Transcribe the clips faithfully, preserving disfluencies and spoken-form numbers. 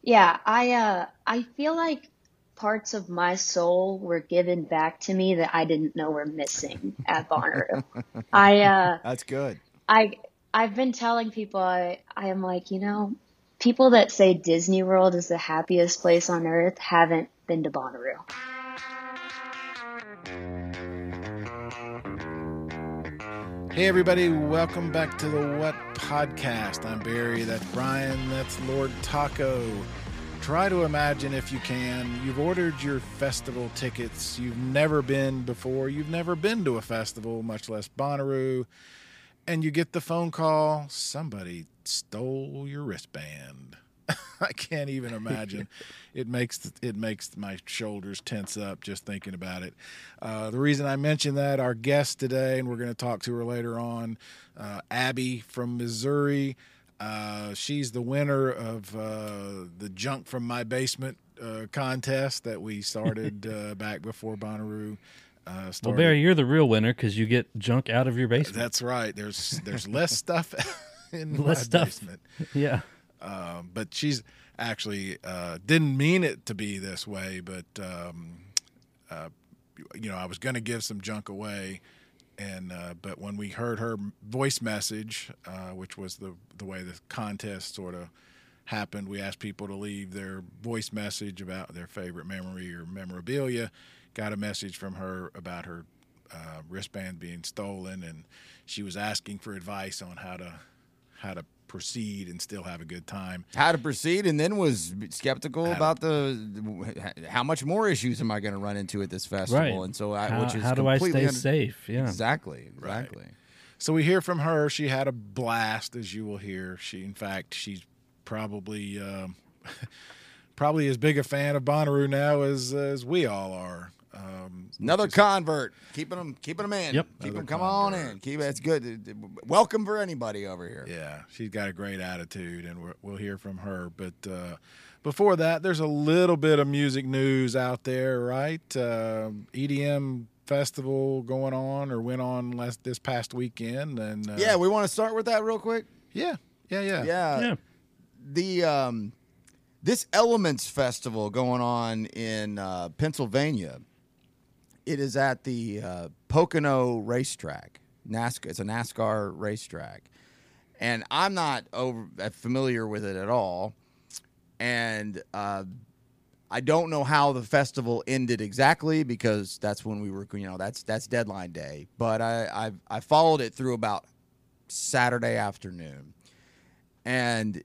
Yeah, I uh I feel like parts of my soul were given back to me that I didn't know were missing at Bonnaroo. I uh That's good. I I've been telling people I I am like, you know, people that say Disney World is the happiest place on earth haven't been to Bonnaroo. Hey, everybody, welcome back to the What Podcast. I'm Barry, that's Brian, that's Lord Taco. Try to imagine, if you can, you've ordered your festival tickets. You've never been before. You've never been to a festival, much less Bonnaroo. And you get the phone call, somebody stole your wristband. I can't even imagine. It makes it makes my shoulders tense up just thinking about it. Uh, the reason I mention that, our guest today, and we're going to talk to her later on, uh, Abby from Missouri. Uh, she's the winner of uh, the Junk from My Basement uh, contest that we started uh, back before Bonnaroo uh, started. Well, Barry, you're the real winner because you get junk out of your basement. That's right. There's there's less stuff in less my stuff. basement. Yeah. Um, but she's actually uh, didn't mean it to be this way, but um, uh, you know, I was going to give some junk away, and uh, but when we heard her voice message, uh, which was the the way the contest sort of happened, we asked people to leave their voice message about their favorite memory or memorabilia. Got a message from her about her uh, wristband being stolen, and she was asking for advice on how to how to proceed and still have a good time. How to proceed, and then was skeptical How about the how much more issues am I going to run into at this festival, Right. and so I, How, which is how do I completely stay under- safe? Yeah. Exactly, exactly. Right. So we hear from her. She had a blast, as you will hear. She, in fact, she's probably um, probably as big a fan of Bonnaroo now as as we all are. Um, Another which is- convert, keeping them, keeping them in. Yep. Keep Another them, come convert. on in. Keep it's good. Welcome for anybody over here. Yeah, she's got a great attitude, and we're, we'll hear from her. But uh, before that, there's a little bit of music news out there, right? Uh, E D M festival going on, or went on last this past weekend, and uh, Yeah, we want to start with that real quick. yeah, yeah, yeah, Yeah, Yeah. the um, this Elements Festival going on in uh, Pennsylvania. It is at the uh, Pocono racetrack. NASCAR. It's a NASCAR racetrack, and I'm not over uh, familiar with it at all. And uh, I don't know how the festival ended exactly because that's when we were, you know, that's that's deadline day. But I I, I followed it through about Saturday afternoon, and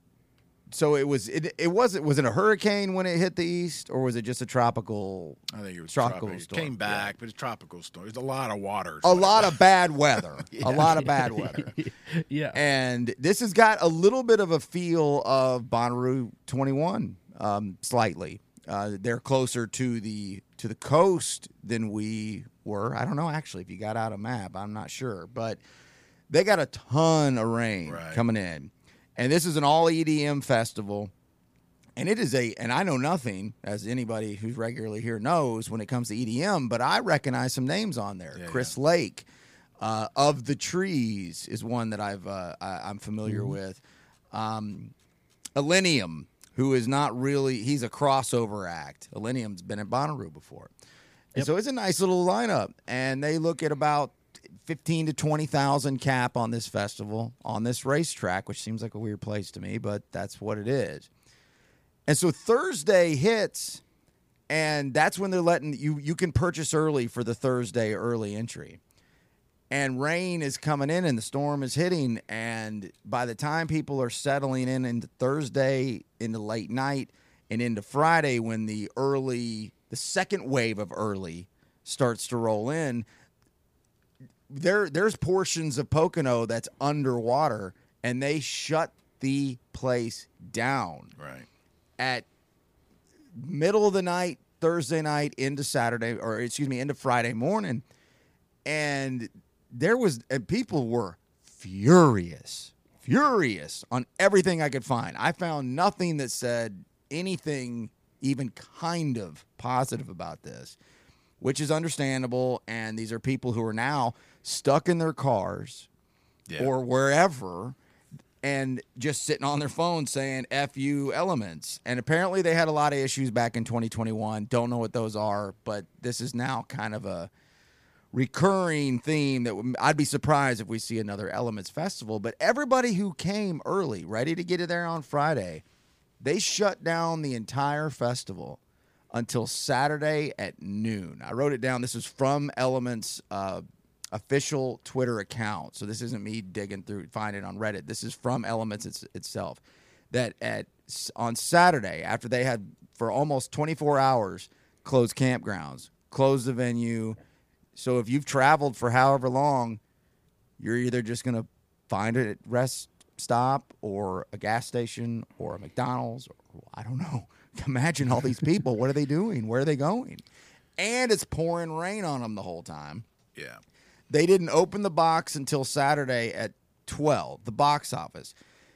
so it was it it wasn't was it a hurricane when it hit the east, or was it just a tropical? I think it was Tropical tropical. It storm, came back, but it's tropical storm. There's a lot of water. A lot of bad weather. A lot of bad weather. Yeah. And this has got a little bit of a feel of Bonnaroo twenty-one, um, slightly. Uh, they're closer to the to the coast than we were. I don't know, actually, if you got out a map. I'm not sure. But they got a ton of rain Right. coming in. And this is an all E D M festival. And it is a, and I know nothing, as anybody who's regularly here knows, when it comes to E D M, but I recognize some names on there. Yeah, Chris Lake, uh, Of the Trees is one that I've uh, I, I'm familiar Mm-hmm. with. Um, Elenium, who is not really, he's a crossover act. Elenium's been at Bonnaroo before. And Yep. so it's a nice little lineup. And they look at about fifteen to twenty thousand cap on this festival, on this racetrack, which seems like a weird place to me, but that's what it is. And so Thursday hits, and that's when they're letting you, you can purchase early for the Thursday early entry. And rain is coming in and the storm is hitting. And by the time people are settling in into Thursday, into late night, and into Friday, when the early, the second wave of early starts to roll in, there there's portions of Pocono that's underwater, and they shut the place down Right. at middle of the night, Thursday night into Saturday, or excuse me, into Friday morning. And there was, and people were furious, furious on everything I could find. I found nothing that said anything even kind of positive about this, which is understandable. And these are people who are now stuck in their cars Yeah. or wherever and just sitting on their phone saying F you Elements. And apparently they had a lot of issues back in twenty twenty-one. Don't know what those are, but this is now kind of a recurring theme that w- I'd be surprised if we see another Elements festival. But everybody who came early, ready to get it there on Friday, they shut down the entire festival until Saturday at noon. I wrote it down. This is from Elements' uh, official Twitter account. So this isn't me digging through, finding it on Reddit. This is from Elements it's, itself. That at on Saturday, after they had for almost twenty-four hours closed campgrounds, closed the venue. So if you've traveled for however long, you're either just going to find a rest stop or a gas station or a McDonald's. Or, I don't know. Imagine all these people. What are they doing? Where are they going? And it's pouring rain on them the whole time. Yeah. They didn't open the box until Saturday at twelve, the box office.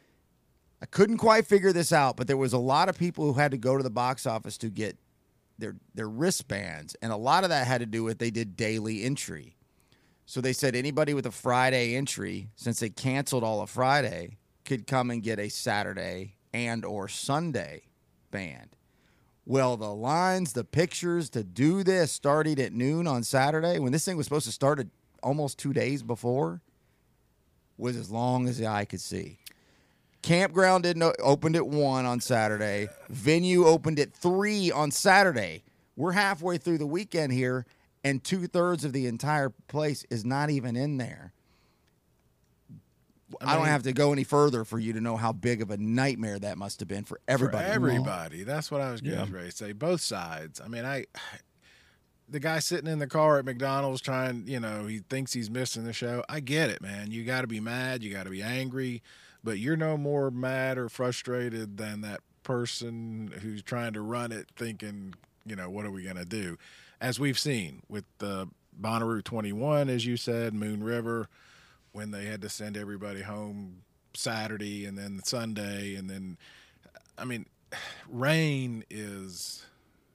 I couldn't quite figure this out, but there was a lot of people who had to go to the box office to get their their wristbands, and a lot of that had to do with they did daily entry. So they said anybody with a Friday entry, since they canceled all of Friday, could come and get a Saturday and or Sunday band. Well, the lines, the pictures to do this started at noon on Saturday, when this thing was supposed to start at almost two days before, was as long as the eye could see. Campground didn't o- opened at one on Saturday. Venue opened at three on Saturday. We're halfway through the weekend here, and two-thirds of the entire place is not even in there. I, mean, I don't have to go any further for you to know how big of a nightmare that must have been for everybody. For everybody. That's what I was getting Yeah. ready to say. Both sides. I mean, I the guy sitting in the car at McDonald's trying, you know, he thinks he's missing the show. I get it, man. You got to be mad. You got to be angry. But you're no more mad or frustrated than that person who's trying to run it thinking, you know, what are we going to do? As we've seen with the Bonnaroo twenty-one, as you said, Moon River, when they had to send everybody home Saturday and then Sunday. And then, I mean, rain is,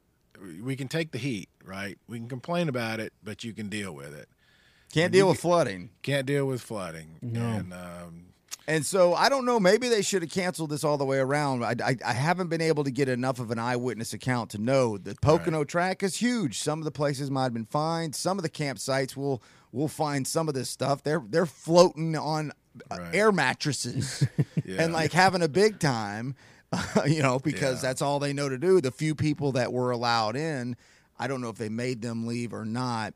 we can take the heat, right? We can complain about it, but you can deal with it. Can't And deal you with flooding. Can't deal with flooding. No. And, um, And so I don't know. Maybe they should have canceled this all the way around. I, I, I haven't been able to get enough of an eyewitness account to know the Pocono Right. track is huge. Some of the places might have been fine. Some of the campsites will will find some of this stuff. They're they're floating on uh, Right. air mattresses Yeah. and like having a big time, you know, because Yeah. that's all they know to do. The few people that were allowed in, I don't know if they made them leave or not.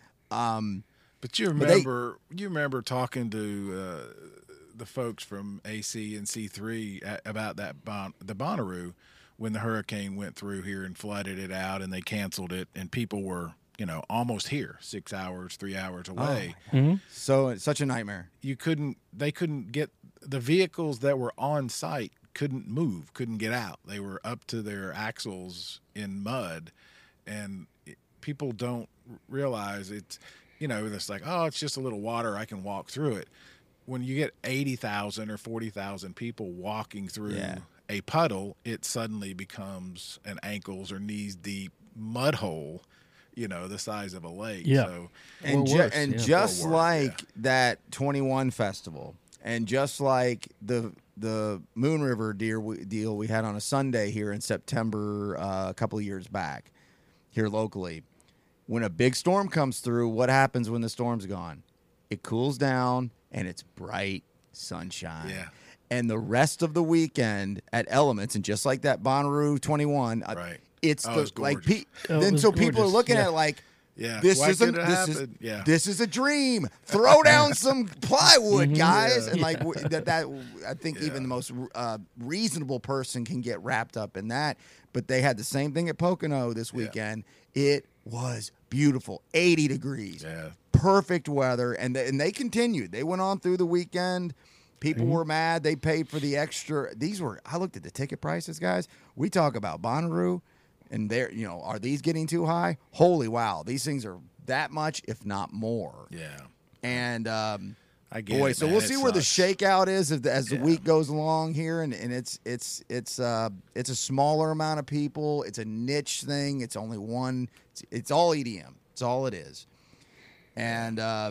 Um, But you But they- remember, you remember talking to uh, the folks from A C and C three a- about that bon- the Bonnaroo when the hurricane went through here and flooded it out, and they canceled it, and people were, you know, almost here, six hours, three hours away. so it's such a nightmare. You couldn't, they couldn't get the vehicles that were on site couldn't move, couldn't get out. They were up to their axles in mud, and it, people don't realize it's. You know, it's like, oh, it's just a little water. I can walk through it. When you get eighty thousand or forty thousand people walking through Yeah. a puddle, it suddenly becomes an ankles or knees deep mud hole, you know, the size of a lake. Yeah. So, And, Or ju- worse, and yeah. just Or worse, like that twenty-one festival, and just like the the Moon River deer we, deal we had on a Sunday here in September uh, a couple of years back here locally, when a big storm comes through, what happens when the storm's gone? It cools down and it's bright sunshine. Yeah. And the rest of the weekend at Elements, and just like that Bonnaroo twenty-one, uh, Right. it's Oh, the it's like gorgeous. pe- Oh, it then was so people are gorgeous, looking yeah. at it like, yeah. this Why isn't could it this is happen? Yeah. this is a dream. Throw down some plywood, guys, Yeah. and like w- that. That I think even the most uh, reasonable person can get wrapped up in that. But they had the same thing at Pocono this weekend. It was beautiful, eighty degrees, Yeah. perfect weather, and they, and they continued. They went on through the weekend. People Mm-hmm. were mad. They paid for the extra. These were. I looked at the ticket prices, guys. We talk about Bonnaroo, and they're, you know, are these getting too high? Holy wow, these things are that much, if not more. Yeah. And um, I get boy, it, so man. we'll It see where the sucks. shakeout is as, the- as the Yeah. week goes along here, and, and it's it's it's uh it's a smaller amount of people. It's a niche thing. It's only one. It's, it's all E D M. It's all it is. And uh,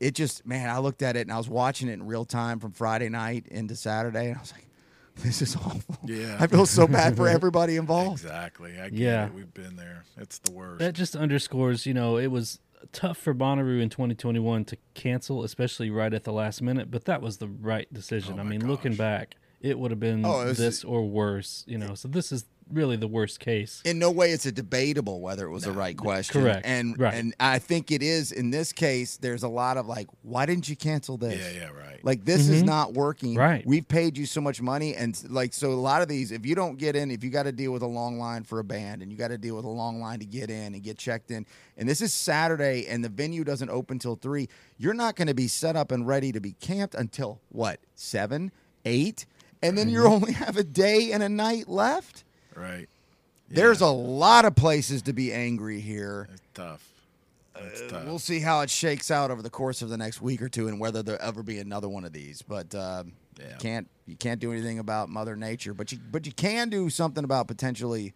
it just, man, I looked at it and I was watching it in real time from Friday night into Saturday, and I was like, this is awful. Yeah. I feel so bad for everybody involved. Exactly. I get Yeah. it. We've been there. It's the worst. That just underscores, you know, it was tough for Bonnaroo in twenty twenty-one to cancel, especially right at the last minute, but that was the right decision. Oh I my mean, looking gosh. back, it would have been Oh, it was- this or worse, you know. So this is really the worst case. In no way it's a debatable whether it was the right question. Correct. And Right. and I think it is in this case. There's a lot of like, why didn't you cancel this? yeah, yeah, right. Like this is not working. Right. We've paid you so much money, and like so a lot of these, if you don't get in, if you got to deal with a long line for a band, and you got to deal with a long line to get in and get checked in, and this is Saturday, and the venue doesn't open till three, you're not going to be set up and ready to be camped until what seven, eight, and then you only have a day and a night left. right. There's a lot of places to be angry here. It's tough. It's Uh, tough. We'll see how it shakes out over the course of the next week or two, and whether there'll ever be another one of these. But um, Yeah. you can't you can't do anything about Mother Nature, but you but you can do something about potentially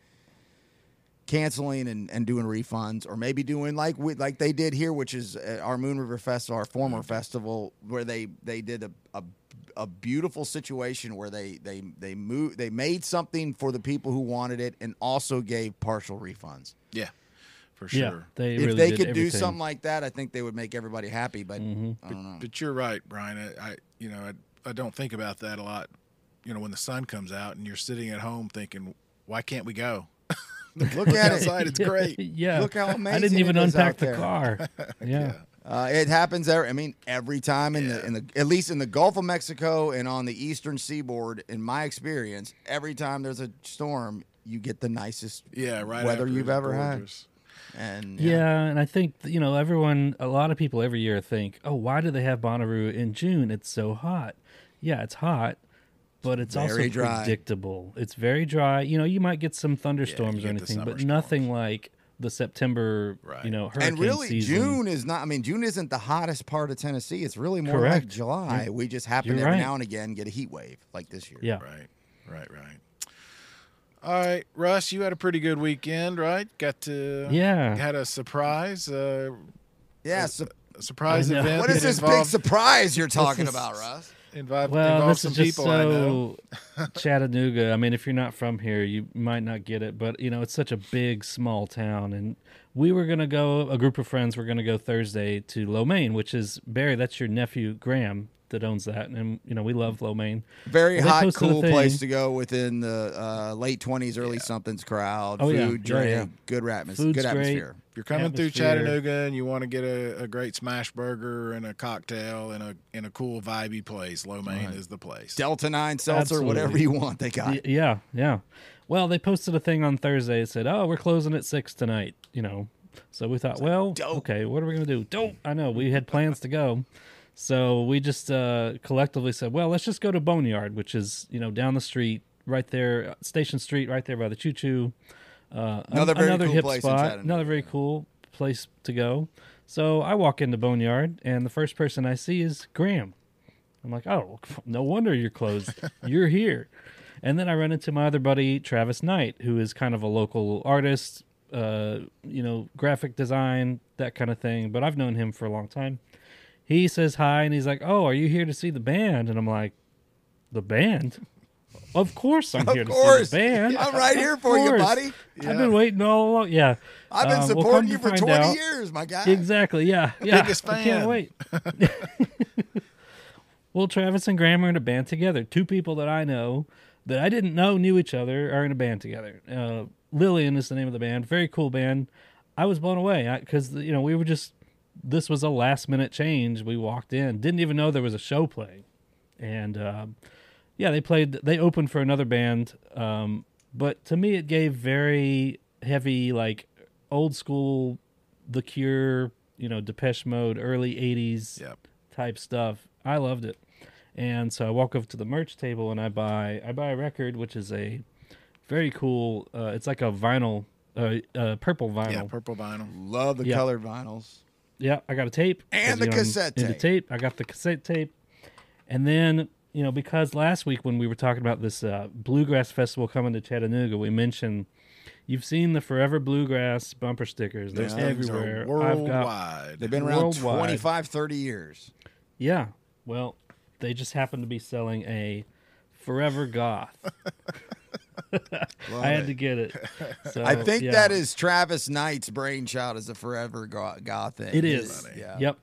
canceling and, and doing refunds, or maybe doing like we, like they did here, which is uh, our Moon River Festival, our former festival, where they they did a. a a beautiful situation where they they they moved they made something for the people who wanted it and also gave partial refunds. Yeah, for Yeah, sure. they If really they did could do everything. something like that, I think they would make everybody happy. But Mm-hmm. I don't know. But you're right, Brian. I, I you know, I, I don't think about that a lot. You know, when the sun comes out and you're sitting at home thinking, why can't we go? Look at it. outside, it's great. Yeah. Look how I amazing didn't even it is unpack out the there. car. Yeah. Uh, it happens. Every, I mean, every time in the in the at least in the Gulf of Mexico and on the eastern seaboard, in my experience, every time there's a storm, you get the nicest Yeah, right. weather after you've it's ever had. gorgeous. And Yeah, and I think you know everyone. A lot of people every year think, "Oh, why do they have Bonnaroo in June? It's so hot." Yeah, it's hot, but it's also Very dry. predictable. It's very dry. You know, you might get some thunderstorms you or get the anything, summer but storms. nothing like the September, Right. you know, hurricane and really, season. June is not. I mean, June isn't the hottest part of Tennessee. It's really more like Correct. July. You're- we just happen you're every right. now and again get a heat wave like this year. Yeah. Right, right, right. All right, Russ, you had a pretty good weekend, right? Got to Yeah. had a surprise, uh, Yeah. So a surprise I know. event. what is that this big involved, surprise you're talking is- about, Russ? involved, Well, involved this some is just people I know. so Chattanooga. I mean, if you're not from here, you might not get it, but you know, it's such a big, small town, and we were gonna go. A group of friends were gonna go Thursday to Lomain, which is Barry. That's your nephew Graham that owns that, and you know, we love Lomain. Very Well, they hot, posted a cool thing. place to go within the uh, late twenties, early somethings crowd. Oh, yeah. Food, Yeah, drink, yeah. good, atmos- Food's good great. atmosphere. If you're coming through Atmosphere. Chattanooga and you want to get a, a great smash burger and a cocktail in a in a cool vibey place, Lomain is the place. Delta nine seltzer, Absolutely. whatever you want, they got. Y- Yeah, yeah. Well, they posted a thing on Thursday that said, "Oh, we're closing at six tonight." You know, so we thought, well, dope. okay, what are we gonna do? Dope. I know we had plans to go, so we just uh, collectively said, well, let's just go to Boneyard, which is you know down the street, right there, Station Street, right there by the Choo Choo. Uh, Another an- very another cool hip place in spot, Chattanooga. another very cool place to go. So I walk into Boneyard, and the first person I see is Graham. I'm like, oh, no wonder you're closed. You're here. And then I run into my other buddy, Travis Knight, who is kind of a local artist, uh, you know, graphic design, that kind of thing. But I've known him for a long time. He says hi, and he's like, oh, are you here to see the band? And I'm like, the band? Of course I'm here Of to course. see the band. I'm right here Of for you, course. buddy. I've been waiting all along. Yeah. I've been Uh, we'll come supporting to you for find twenty out- years, my guy. Exactly. Yeah. Yeah. Biggest I can't fan. wait. Well, Travis and Graham are in a band together. Two people that I know that I didn't know knew each other are in a band together. Uh, Lillian is the name of the band. Very cool band. I was blown away because you know we were just. This was a last minute change. We walked in, didn't even know there was a show playing, and um, yeah, they played. They opened for another band, um, but to me, it gave very heavy, like old school, The Cure, you know, Depeche Mode, early eighties Yep. type stuff. I loved it, and so I walk over to the merch table and I buy I buy a record, which is a very cool. Uh, it's like a vinyl, uh, uh, purple vinyl. Yeah, purple vinyl. Love the Yeah. colored vinyls. Yeah, I got a tape. And 'cause, the you know, I'm cassette into tape. tape. I got the cassette tape. And then, you know, because last week when we were talking about this uh, Bluegrass Festival coming to Chattanooga, we mentioned, You've seen the Forever Bluegrass bumper stickers. They're Those things are everywhere. I've got, worldwide. They've been around Worldwide. twenty-five, thirty years. yeah. Well, they just happen to be selling a Forever Goth. I had to get it. So, I think yeah. that is Travis Knight's brainchild as a Forever Go- Goth thing. It is. Funny. Yeah. Yep.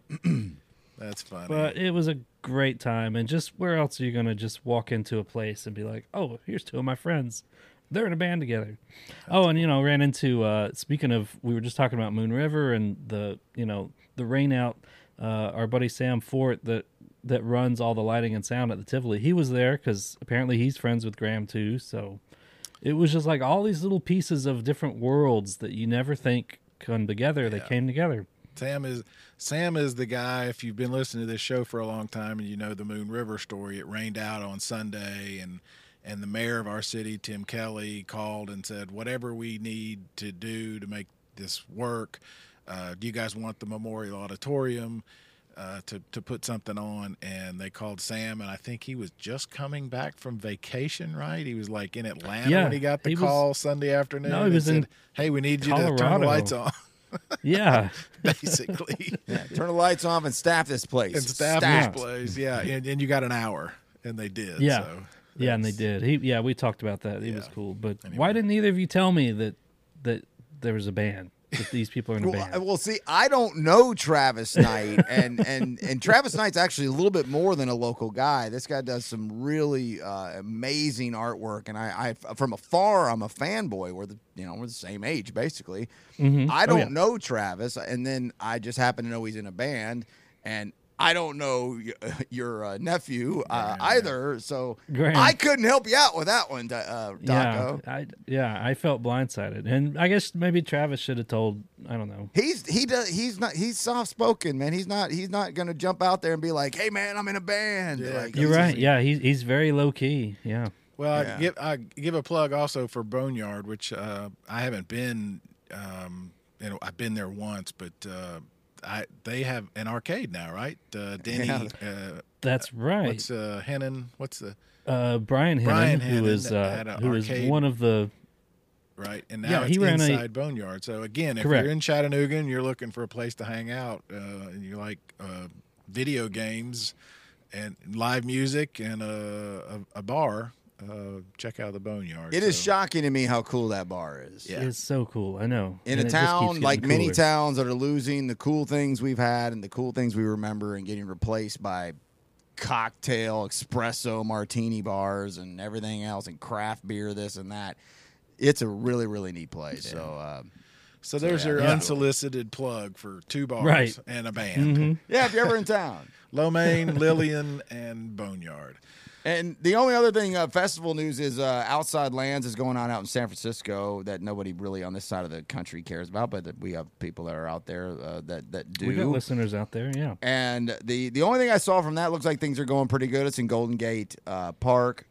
That's funny. But it was a great time. And just where else are you going to just walk into a place and be like, oh, here's two of my friends. They're in a band together. Oh, and, you know, ran into, uh, speaking of, we were just talking about Moon River and the, you know, the rain out, uh, our buddy Sam Fort that, that runs all the lighting and sound at the Tivoli. He was there because apparently he's friends with Graham too. So it was just like all these little pieces of different worlds that you never think come together. They Yeah. came together. Sam is Sam is the guy. If you've been listening to this show for a long time and you know the Moon River story, it rained out on Sunday, and and the mayor of our city, Tim Kelly, called and said, "Whatever we need to do to make this work, uh, do you guys want the Memorial Auditorium uh, to to put something on?" And they called Sam, and I think he was just coming back from vacation. Right? He was like in Atlanta Yeah, when he got the he was- call Sunday afternoon. No, he and was in said, "Hey, we need you to turn Colorado. the lights on." Yeah. Basically. Yeah, turn the lights off and staff this place. And staff Staff. this place, yeah, and, and you got an hour, and they did. Yeah. so Yeah, and they that's- did. He, yeah, we talked about that. It was Yeah. cool. But Anyway. why didn't either of you tell me that that there was a band? That these people are in a Well, band? well, see, I don't know Travis Knight, and and and Travis Knight's actually a little bit more than a local guy. This guy does some really uh, amazing artwork, and I, I, from afar, I'm a fanboy. We're the, you know, we're the same age basically. Mhm. I Oh, don't yeah. know Travis, and then I just happen to know he's in a band, and I don't know y- your uh, nephew uh, either, so Graham. I couldn't help you out with that one, uh, Yeah, Daco. I yeah, I felt blindsided, and I guess maybe Travis should have told. I don't know. He's he does he's not he's soft spoken, man. He's not he's not gonna jump out there and be like, "Hey, man, I'm in a band." Yeah, Like, You're he's right. just- Yeah, he's he's very low key. Yeah. Well, Yeah. I give I give a plug also for Boneyard, which uh, I haven't been. Um, you know, I've been there once, but uh, I they have an arcade now, right? Uh, Denny, Yeah. uh, That's right. what's uh, Hennon? What's the uh, Brian Hennon, Brian who Hennon is had uh, a who is arcade. one of the right? And now Yeah, it's he ran a- inside Boneyard. So again, if Correct. you're in Chattanooga and you're looking for a place to hang out, uh, and you like uh, video games and live music and a, a, a bar, uh, check out the Boneyard. It is So- shocking to me how cool that bar is. Yeah. is so cool. I know. In And a it just keeps town getting like many cooler. towns that are losing the cool things we've had and the cool things we remember and getting replaced by cocktail, espresso, martini bars and everything else and craft beer, this and that. It's a really, really neat place. So, uh, So there's yeah, your yeah. unsolicited plug for two bars Right. and a band. Mhm. yeah, if you're ever in town. Lo Mein, Lillian, and Boneyard. And the only other thing, uh, festival news is uh, Outside Lands is going on out in San Francisco that nobody really on this side of the country cares about, but that we have people that are out there uh, that that do. We got listeners out there. Yeah. And the the only thing I saw from that looks like things are going pretty good. It's in Golden Gate uh, Park,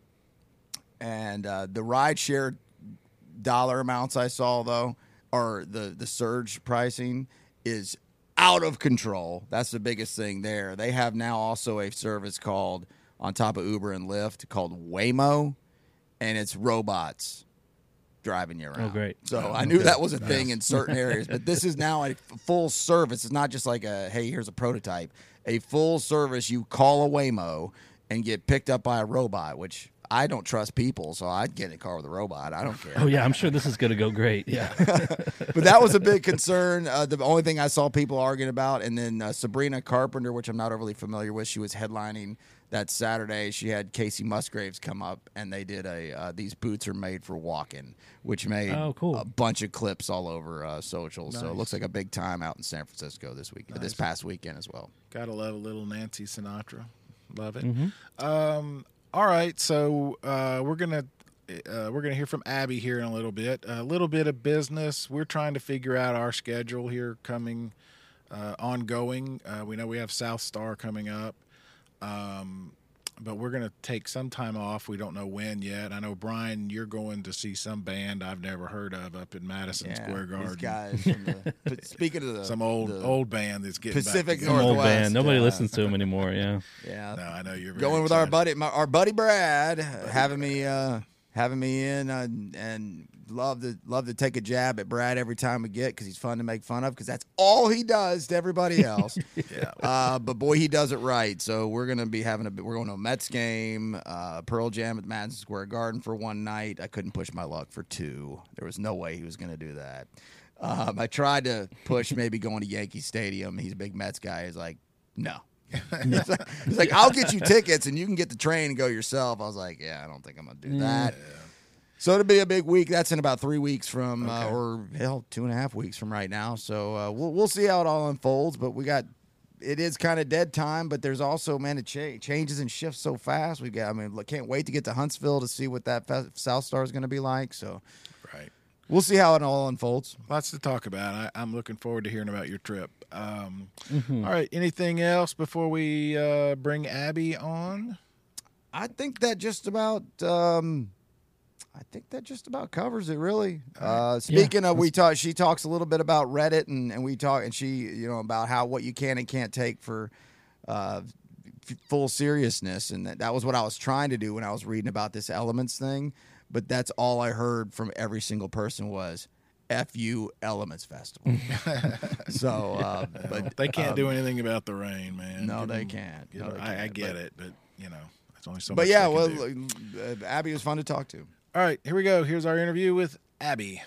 and uh, the ride share dollar amounts I saw though, or the the surge pricing is out of control. That's the biggest thing there. They have now also a service called, on top of Uber and Lyft, called Waymo, and it's robots driving you around. Oh, great. So I knew that was a thing in certain areas, but this is now a f- full service. It's not just like a, hey, here's a prototype. A full service, you call a Waymo and get picked up by a robot, which I don't trust people, so I'd get in a car with a robot. I don't care. Oh yeah, I'm sure this is going to go great. Yeah. But that was a big concern. Uh, the only thing I saw people arguing about, and then uh, Sabrina Carpenter, which I'm not overly familiar with, she was headlining that Saturday. She had Casey Musgraves come up, and they did a uh, these boots are made for walking, which made Oh, cool. a bunch of clips all over uh, social. So it Nice. looks like a big time out in San Francisco this week, this past weekend as well. Gotta love a little Nancy Sinatra. Love it. Mm-hmm. Um, all right, so uh, we're gonna uh, we're gonna hear from Abby here in a little bit. A little bit of business. We're trying to figure out our schedule here, coming uh, ongoing. Uh, we know we have South Star coming up, um, but we're gonna take some time off. We don't know when yet. I know Brian, you're going to see some band I've never heard of up in Madison Square these Garden. guys. From the, speaking of the Some old the- old band that's getting Pacific back Some together. old Northwest, band. Nobody uh, listens to him anymore. Yeah. yeah, No, I know you're very going with our excited. buddy, my, our buddy Brad, having me uh, having me in, uh, and love to love to take a jab at Brad every time we get because he's fun to make fun of because that's all he does to everybody else. Yeah. Uh, but boy, he does it right. So we're gonna be having a we're going to a Mets game, uh, Pearl Jam at Madison Square Garden for one night. I couldn't push my luck for two. There was no way he was gonna do that. Um, I tried to push maybe going to Yankee Stadium. He's a big Mets guy. He's like, no. he's, like, he's like, I'll get you tickets and you can get the train and go yourself. I was like, yeah, I don't think I'm gonna do that. Yeah. So it'll be a big week. That's in about three weeks from, uh, Okay. or hell, two and a half weeks from right now. So uh, we'll we'll see how it all unfolds. But we got, it is kind of dead time. But there's also, man, it cha- changes and shifts so fast. We got, I mean, look, can't wait to get to Huntsville to see what that Fe- South Star is going to be like. So Right. we'll see how it all unfolds. Lots to talk about. I, I'm looking forward to hearing about your trip. Um, Mhm. All right. Anything else before we uh, bring Abby on? I think that just about. Um, I think that just about covers it, really. Uh, speaking of, we talk. She talks a little bit about Reddit, and, and we talk, and she, you know, about how what you can and can't take for uh, f- full seriousness, and that, that was what I was trying to do when I was reading about this Elements thing. But that's all I heard from every single person was "F you Elements Festival." so, uh, but They can't um, do anything about the rain, man. No, Give they them- can't. give No, them- they I, I can't, get but- it, but you know, there's only so But much. yeah, they well, can do. uh, Abby was fun to talk to. All right, here we go. Here's our interview with Abby.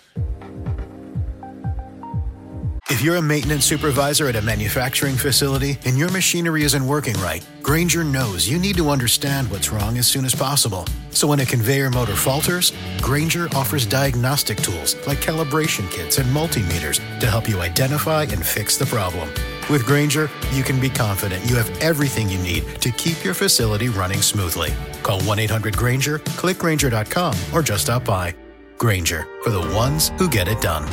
If you're a maintenance supervisor at a manufacturing facility and your machinery isn't working right, Grainger knows you need to understand what's wrong as soon as possible. So when a conveyor motor falters, Grainger offers diagnostic tools like calibration kits and multimeters to help you identify and fix the problem. With Grainger, you can be confident you have everything you need to keep your facility running smoothly. Call one eight hundred Grainger, click Grainger dot com, or just stop by. Grainger, for the ones who get it done.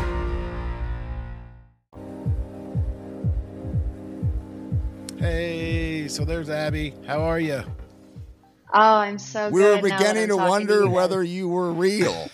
Hey, so there's Abby. How are you? Oh, I'm so We good. were now that beginning I'm to talking wonder you guys. whether you were real.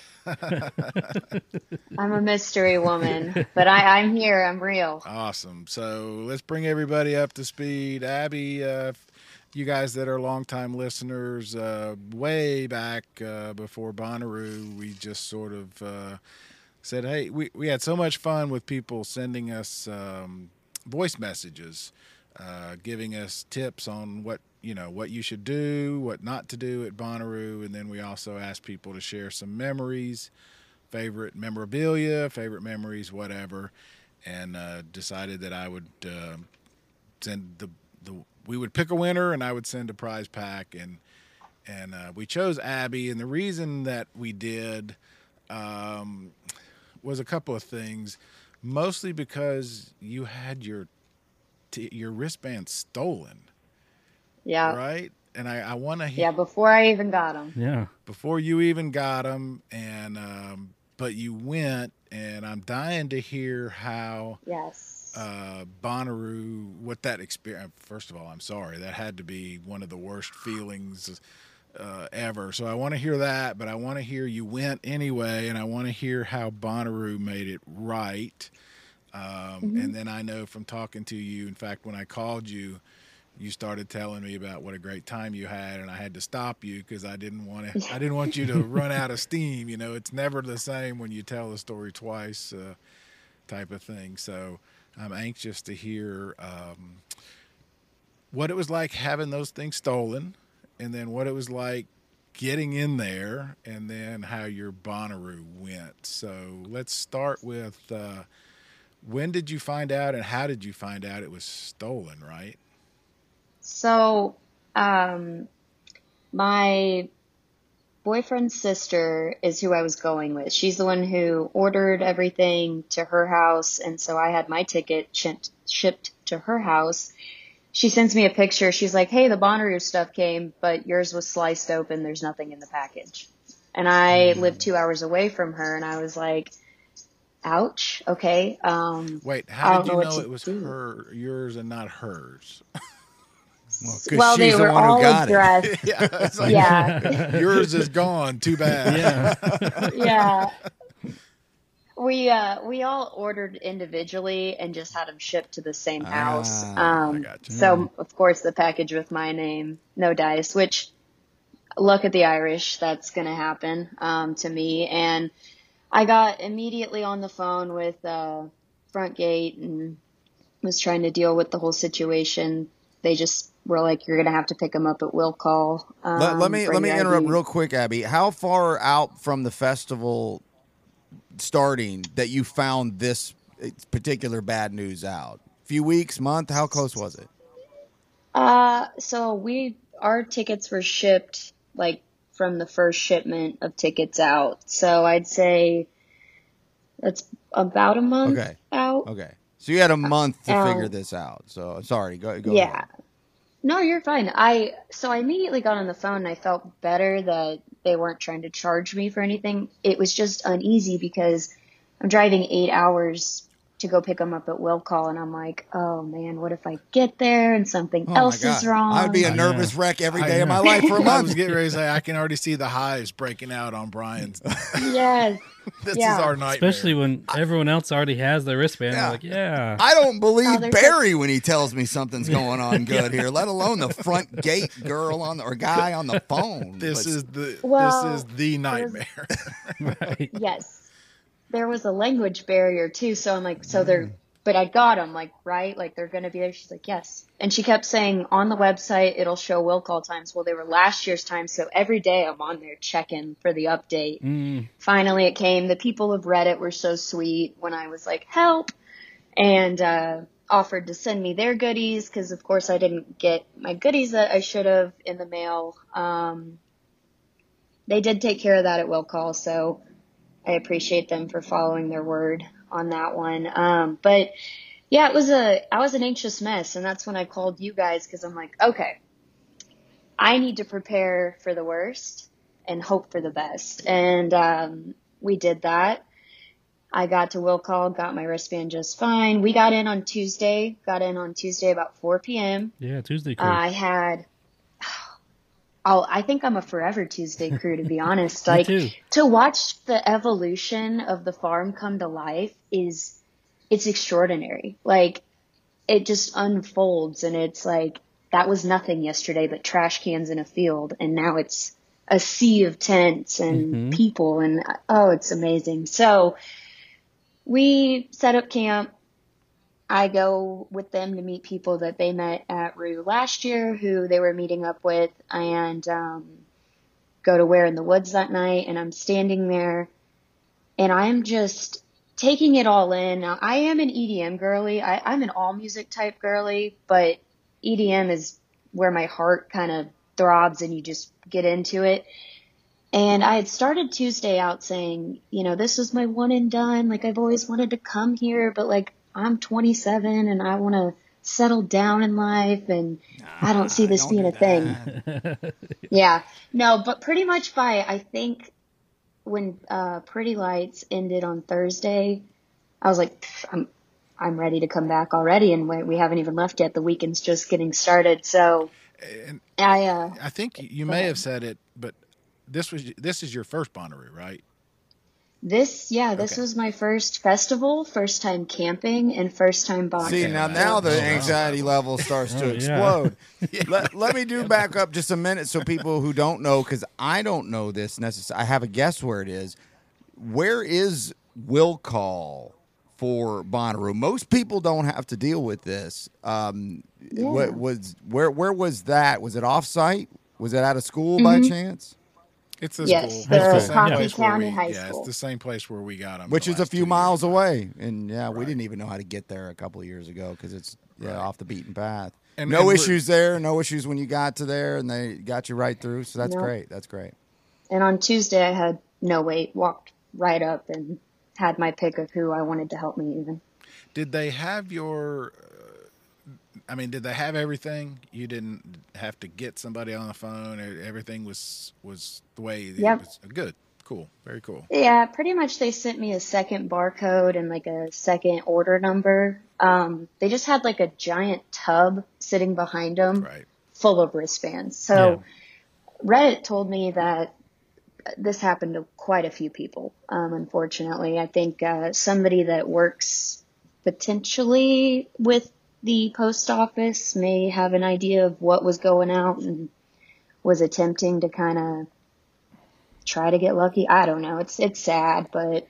I'm a mystery woman, but I, I'm here. I'm real. Awesome. So let's bring everybody up to speed. Abby, uh, you guys that are longtime listeners, uh, way back uh, before Bonnaroo, we just sort of uh, said, hey, we, we had so much fun with people sending us um, voice messages, uh, giving us tips on what, you know, what you should do, what not to do at Bonnaroo. And then we also asked people to share some memories, favorite memorabilia, favorite memories, whatever, and uh, decided that I would uh, send the, the, we would pick a winner and I would send a prize pack. And, and uh, we chose Abby. And the reason that we did um, was a couple of things, mostly because you had your, t- your wristband stolen. Yeah. Right. And I, I want to Yeah. Before I even got them. Yeah. before you even got them, and um, but you went, and I'm dying to hear how Yes. uh, Bonnaroo, what that experience. First of all, I'm sorry, that had to be one of the worst feelings uh, ever. So I want to hear that, but I want to hear you went anyway, and I want to hear how Bonnaroo made it right. Um, Mm-hmm. And then I know from talking to you, in fact, when I called you, you started telling me about what a great time you had, and I had to stop you because I didn't want to. I didn't want you to run out of steam. You know, it's never the same when you tell the story twice, uh, type of thing. So I'm anxious to hear um, what it was like having those things stolen, and then what it was like getting in there, and then how your Bonnaroo went. So let's start with uh, when did you find out, and how did you find out it was stolen? Right. So, um, my boyfriend's sister is who I was going with. She's the one who ordered everything to her house, and so I had my ticket shipped shipped to her house. She sends me a picture. She's like, "Hey, the Bonnaroo stuff came, but yours was sliced open. There's nothing in the package." And I lived two hours away from her, and I was like, "Ouch. Okay." Um, Wait, I how don't did you know know what to it was do. her, yours, and not hers? Well, 'cause well, they she's the were one who all got it. addressed. Yeah, it's like, Yeah. yours is gone. Too bad. Yeah. Yeah. We uh we all ordered individually and just had them shipped to the same house. Ah, um, I gotcha. so of course the package with my name, no dice. Which, look at the Irish, that's gonna happen um, to me. And I got immediately on the phone with uh, Front Gate and was trying to deal with the whole situation. They just were like, "You're gonna have to pick them up at will call." Um, Let, let me bring let me your interrupt I D. real quick, Abby. How far out from the festival starting that you found this particular bad news out? Few weeks, month? How close was it? Uh, so we our tickets were shipped like from the first shipment of tickets out. So I'd say that's about a month Okay. out. Okay. So you had a month to Uh, figure this out. So sorry, go go Yeah. ahead. No, you're fine. I so I immediately got on the phone and I felt better that they weren't trying to charge me for anything. It was just uneasy because I'm driving eight hours to go pick them up at will call, and I'm like, oh man, what if I get there and something Oh my else God. is wrong? I'd be a I nervous know. wreck every I day of know. my life for a I month. was getting ready to say, I can already see the hives breaking out on Brian's. Yes. This Yeah. is our nightmare. Especially when everyone else already has their wristband. Yeah. They're like, yeah. I don't believe Oh, there's Barry when he tells me something's going on good here, let alone the front gate girl on the, or guy on the phone. This But- is the Well, this is the there's- nightmare. Right. Yes. There was a language barrier too, so I'm like, so they're, but I got them, like, right? Like, they're going to be there. She's like, yes. And she kept saying on the website, it'll show will call times. Well, they were last year's times, so every day I'm on there checking for the update. Mm. Finally, it came. The people of Reddit were so sweet when I was like, help, and uh, offered to send me their goodies because, of course, I didn't get my goodies that I should have in the mail. Um, they did take care of that at will call, so I appreciate them for following their word on that one. Um, but yeah, it was a, I was an anxious mess. And that's when I called you guys because I'm like, okay, I need to prepare for the worst and hope for the best. And, um, we did that. I got to will call, got my wristband just fine. We got in on Tuesday, got in on Tuesday about four p.m. Yeah, Tuesday crew. I had, oh, I think I'm a forever Tuesday crew, to be honest. Me Like, too. to watch the evolution of the farm come to life is, it's extraordinary. Like, it just unfolds, and it's like, that was nothing yesterday but trash cans in a field, and now it's a sea of tents and Mhm. people, and oh, it's amazing. So we set up camp. I go with them to meet people that they met at Rue last year, who they were meeting up with, and um, go to Where in the Woods that night. And I'm standing there, and I'm just taking it all in. Now, I am an E D M girly. I, I'm an all music type girly, but E D M is where my heart kind of throbs, and you just get into it. And I had started Tuesday out saying, you know, this is my one and done. Like, I've always wanted to come here, but like, I'm twenty-seven and I want to settle down in life, and I don't see this don't being do a thing. that. Yeah. No, but pretty much by, I think when uh, Pretty Lights ended on Thursday, I was like, "Pff, I'm I'm ready to come back already, and we, we haven't even left yet. The weekend's just getting started. So And I, uh, I think you Go may ahead. have said it, but this was this is your first Bonnaroo, right? this, yeah, this Okay. was my first festival, first time camping, and first time bonding. See, Okay, now wow. now the Oh, wow. anxiety level starts Oh, to yeah. explode. let, let me do back up just a minute so people who don't know, because I don't know this necessarily. I have a guess where it is. Where is will call for Bonnaroo? Most people don't have to deal with this. Um, Yeah. What was where? Where was that? Was it off site? Was it out of school by Mhm. chance? It's the Yes, school. the It's same Coffee place where County we, High yeah, School. it's the same place where we got them. Which is a few miles away, and yeah, we Right. didn't even know how to get there a couple of years ago because it's yeah Right. off the beaten path. And- no and we're- issues there, no issues when you got to there, and they got you right through. So that's Nope. great. That's great. And on Tuesday, I had no wait, walked right up and had my pick of who I wanted to help me even. Did they have your? Uh, I mean, did they have everything? You didn't have to get somebody on the phone. Or everything was was the way. That Yep. It was good. Cool. Very cool. Yeah, pretty much they sent me a second barcode and like a second order number. Um, they just had like a giant tub sitting behind them Right. full of wristbands. So Reddit told me that this happened to quite a few people, um, unfortunately. I think uh, somebody that works potentially with the post office may have an idea of what was going out and was attempting to kind of try to get lucky. I don't know. It's it's sad, but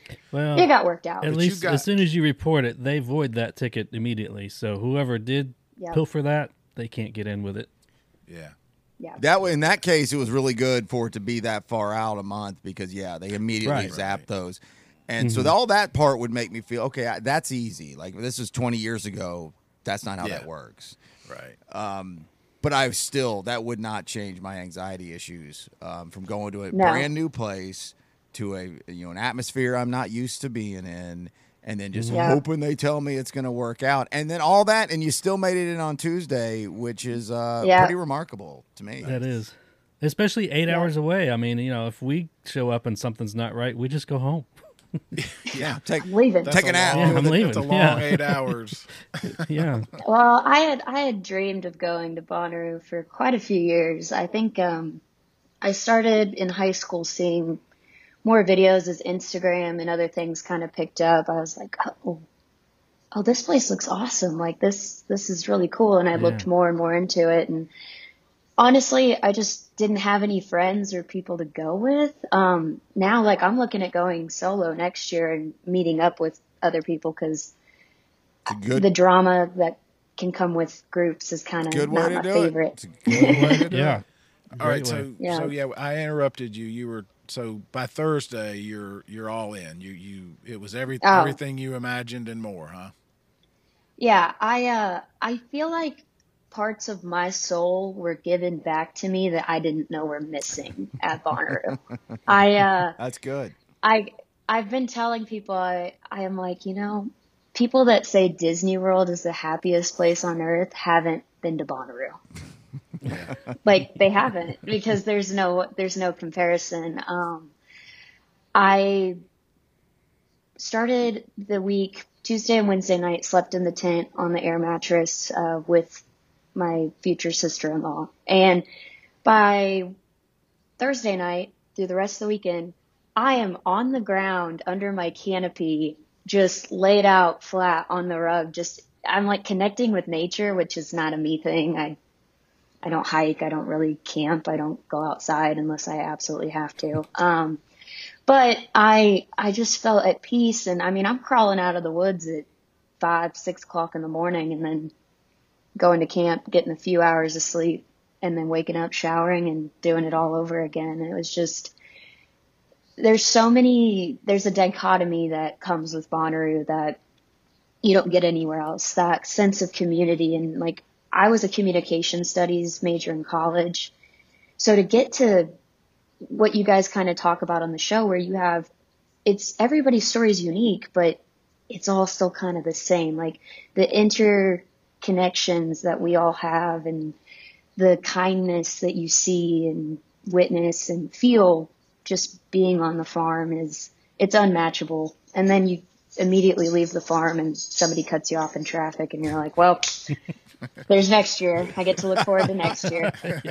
Well, it got worked out. At But least you got- as soon as you report it, they void that ticket immediately. So whoever did Yep. pilfer that, they can't get in with it. Yeah. Yeah. That way, in that case, it was really good for it to be that far out a month because yeah, they immediately Right. zapped Right. those, and so all that part would make me feel okay. I- That's easy. Like this is twenty years ago. That's not how Yeah. that works. Right. But I still that would not change my anxiety issues um, from going to a No. brand new place to a you know an atmosphere I'm not used to being in, and then just Yeah. hoping they tell me it's going to work out, and then all that, and you still made it in on Tuesday, which is uh, Yeah. pretty remarkable to me. That is. Especially eight Yeah. hours away. I mean, you know, if we show up and something's not right, we just go home. Yeah, take I'm leaving. That's Take a a nap. long- Yeah, I'm That's a leaving. long Yeah. eight hours. Yeah. Well, I had I had dreamed of going to Bonnaroo for quite a few years. I think um, I started in high school seeing more videos as Instagram and other things kind of picked up. I was like, oh, oh, this place looks awesome. Like this, this is really cool. And I looked Yeah. more and more into it. And honestly, I just didn't have any friends or people to go with. Um, now, like I'm looking at going solo next year and meeting up with other people because It's a good the drama that can come with groups is kind good of way not to my do favorite. it. It's a good way to do Yeah. it. All right, Great so way. Yeah. so yeah, I interrupted you. You were so by Thursday, you're you're all in. You you it was every Oh. everything you imagined and more, huh? Yeah, I uh I feel like parts of my soul were given back to me that I didn't know were missing at Bonnaroo. I uh That's good. I I've been telling people I I am like, you know, people that say Disney World is the happiest place on earth haven't been to Bonnaroo. Like they haven't because there's no there's no comparison. Um I started the week Tuesday and Wednesday night, slept in the tent on the air mattress uh, with my future sister-in-law. And by Thursday night, through the rest of the weekend, I am on the ground under my canopy, just laid out flat on the rug. Just I'm like connecting with nature, which is not a me thing. I I don't hike. I don't really camp. I don't go outside unless I absolutely have to. Um, But I, I just felt at peace. And I mean, I'm crawling out of the woods at five, six o'clock in the morning and then going to camp, getting a few hours of sleep and then waking up, showering and doing it all over again. And it was just, there's so many, there's a dichotomy that comes with Bonnaroo that you don't get anywhere else. That sense of community. And like, I was a communication studies major in college. So to get to what you guys kind of talk about on the show where you have, it's everybody's story is unique, but it's all still kind of the same. Like the interconnections that we all have and the kindness that you see and witness and feel just being on the farm is, it's unmatchable. And then you immediately leave the farm and somebody cuts you off in traffic and you're like, well, there's next year. I get to look forward to next year.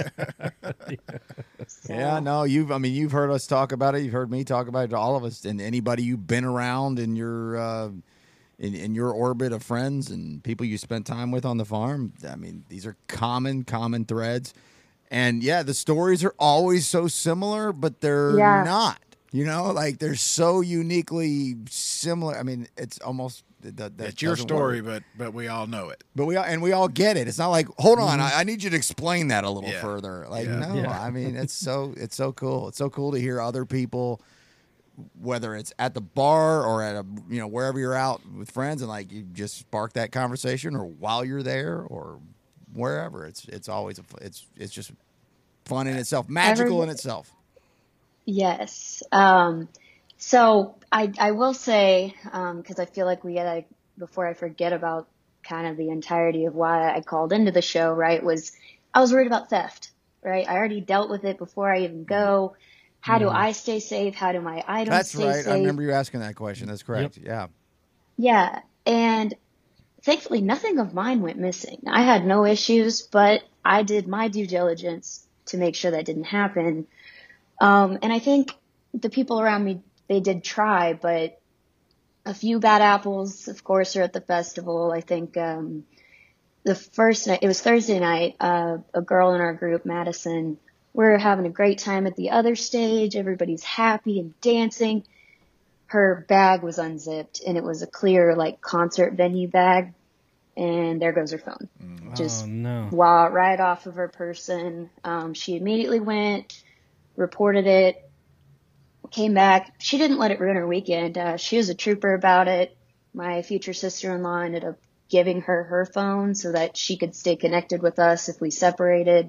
So, Yeah, no, you've. I mean, you've heard us talk about it. You've heard me talk about it. All of us, and anybody you've been around in your uh, in in your orbit of friends and people you spent time with on the farm. I mean, these are common common threads, and yeah, the stories are always so similar, but they're Yeah. not. You know, like they're so uniquely similar. I mean, it's almost that. that It's your doesn't story, work. but but we all know it. But we all, and we all get it. It's not like, hold on, I, I need you to explain that a little Yeah. further. Like, Yeah. no, Yeah. I mean, it's so it's so cool. It's so cool to hear other people, whether it's at the bar or at a you know wherever you're out with friends, and like you just spark that conversation, or while you're there, or wherever. It's it's always a, it's it's just fun in itself, magical in itself. Yes. Um, so I, I will say, um, cause I feel like we gotta, before I forget about kind of the entirety of why I called into the show, right, was I was worried about theft, right? I already dealt with it before I even go. How do I stay safe? How do my items That's stay right. safe? I remember you asking that question. That's correct. Yeah. Yeah. And thankfully nothing of mine went missing. I had no issues, but I did my due diligence to make sure that didn't happen. Um, and I think the people around me, they did try, but a few bad apples, of course, are at the festival. I think, um, the first night, it was Thursday night, uh, a girl in our group, Madison, we're having a great time at the other stage. Everybody's happy and dancing. her bag was unzipped and it was a clear like concert venue bag, and there goes her phone. Mm. Just Oh, no. wow, right off of her person. Um, she immediately went, reported it, came back. She didn't let it ruin her weekend. Uh, she was a trooper about it. My future sister-in-law ended up giving her her phone so that she could stay connected with us if we separated.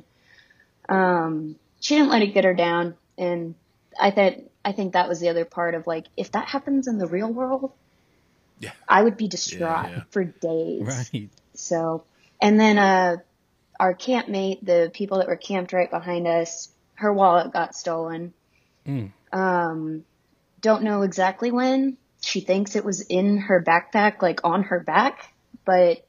Um, she didn't let it get her down. And I thought, I think that was the other part of like, if that happens in the real world, Yeah. I would be distraught Yeah, yeah. for days. Right. So, and then, uh, our campmate, the people that were camped right behind us, her wallet got stolen. Mm. Um, don't know exactly when. She thinks it was in her backpack, like on her back, but,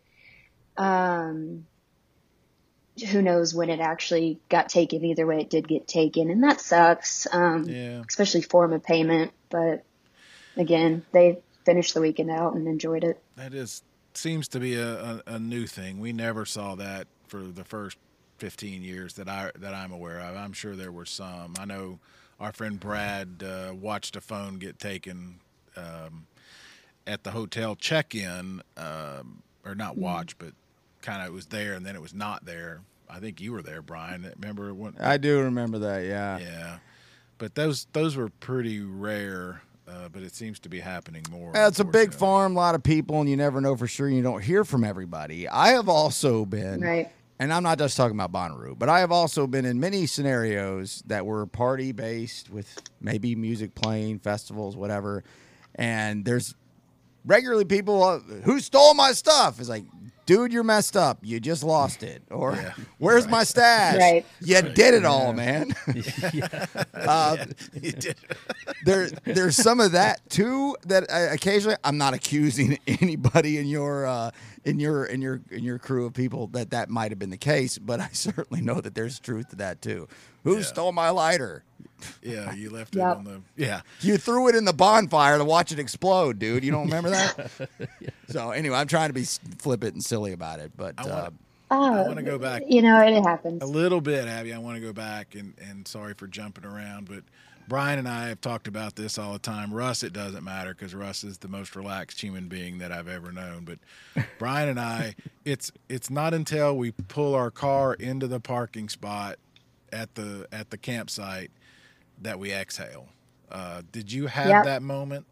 um, who knows when it actually got taken. Either way, it did get taken, and that sucks. Um, Yeah. especially form of payment. But again, they finished the weekend out and enjoyed it. That is seems to be a, a, a new thing. We never saw that for the first fifteen years that I that I'm aware of. I'm sure there were some. I know our friend Brad uh, watched a phone get taken um, at the hotel check-in, um, or not watch, but kind of it was there and then it was not there. I think you were there, Brian. Remember when? I do remember that. Yeah. Yeah, but those those were pretty rare. Uh, but it seems to be happening more. Yeah, it's a big unfortunately. farm, a lot of people, and you never know for sure. And you don't hear from everybody. I have also been, Right. and I'm not just talking about Bonnaroo, but I have also been in many scenarios that were party based with maybe music playing, festivals, whatever. And there's regularly people uh, who stole my stuff. It's like, dude, you're messed up. You just lost it. Or Yeah. where's Right. my stash? Right. You did it all, man. Yeah. uh, You did. there there's some of that too that I, occasionally I'm not accusing anybody in your uh, in your in your in your crew of people that that might have been the case, but I certainly know that there's truth to that too. Who Yeah. stole my lighter? Yeah, you left Yep. it on the. Yeah, You threw it in the bonfire to watch it explode, dude. You don't remember that? So anyway, I'm trying to be s- flippant and silly about it, but I uh, wanna- Oh, I want to go back You know, it happens. a little bit, Abby. I want to go back and and sorry for jumping around, but Brian and I have talked about this all the time. Russ, it doesn't matter because Russ is the most relaxed human being that I've ever known. But Brian and I, it's it's not until we pull our car into the parking spot at the at the campsite that we exhale. Uh, did you have Yep. that moment?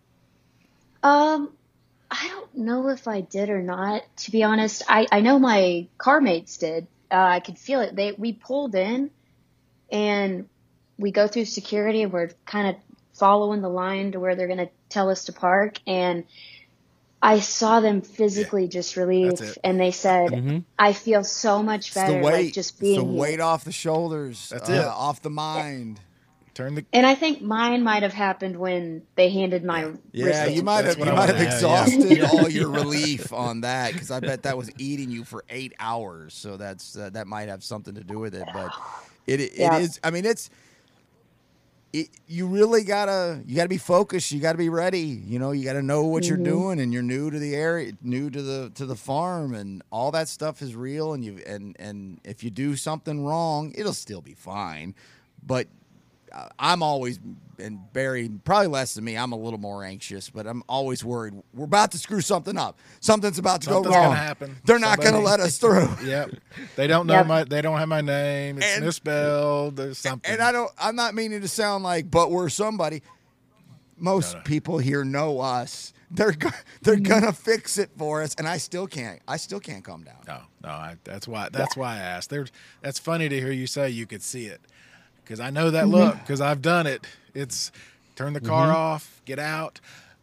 Um, I don't know if I did or not, to be honest. I, I know my car mates did. Uh, I could feel it. They, we pulled in and we go through security and we're kind of following the line to where they're going to tell us to park. And I saw them physically just relieved, That's it. and they said, Mhm. I feel so much it's better, the weight, like just it's being the here. weight off the shoulders, That's uh, it. off the mind. Turn the And I think mine might have happened when they handed my Yeah, wristband. you might That's have what you I might wanna have know, yeah. exhausted Yeah. all your relief on that because I bet that was eating you for eight hours. So that's uh, that might have something to do with it. But it it Yeah. is. I mean, it's it, you really gotta you gotta be focused. You gotta be ready. You know, you gotta know what you're doing, and you're new to the area, new to the to the farm, and all that stuff is real. And you and and if you do something wrong, it'll still be fine. But uh, I'm always, and Barry probably less than me. I'm a little more anxious, but I'm always worried. We're about to screw something up. Something's about to Something's go wrong. gonna happen. They're not going to Somebody- let us through. Yep. They don't know Yep. my. They don't have my name. It's And- misspelled. There's something. And I don't. I'm not meaning to sound like, but we're somebody. Most No, no. people here know us. They're go- they're gonna fix it for us, and I still can't. I still can't calm down. No, no. I, that's why. That's why I asked. There's. That's funny to hear you say you could see it, because I know that look. Because I've done it. It's turn the car off, get out.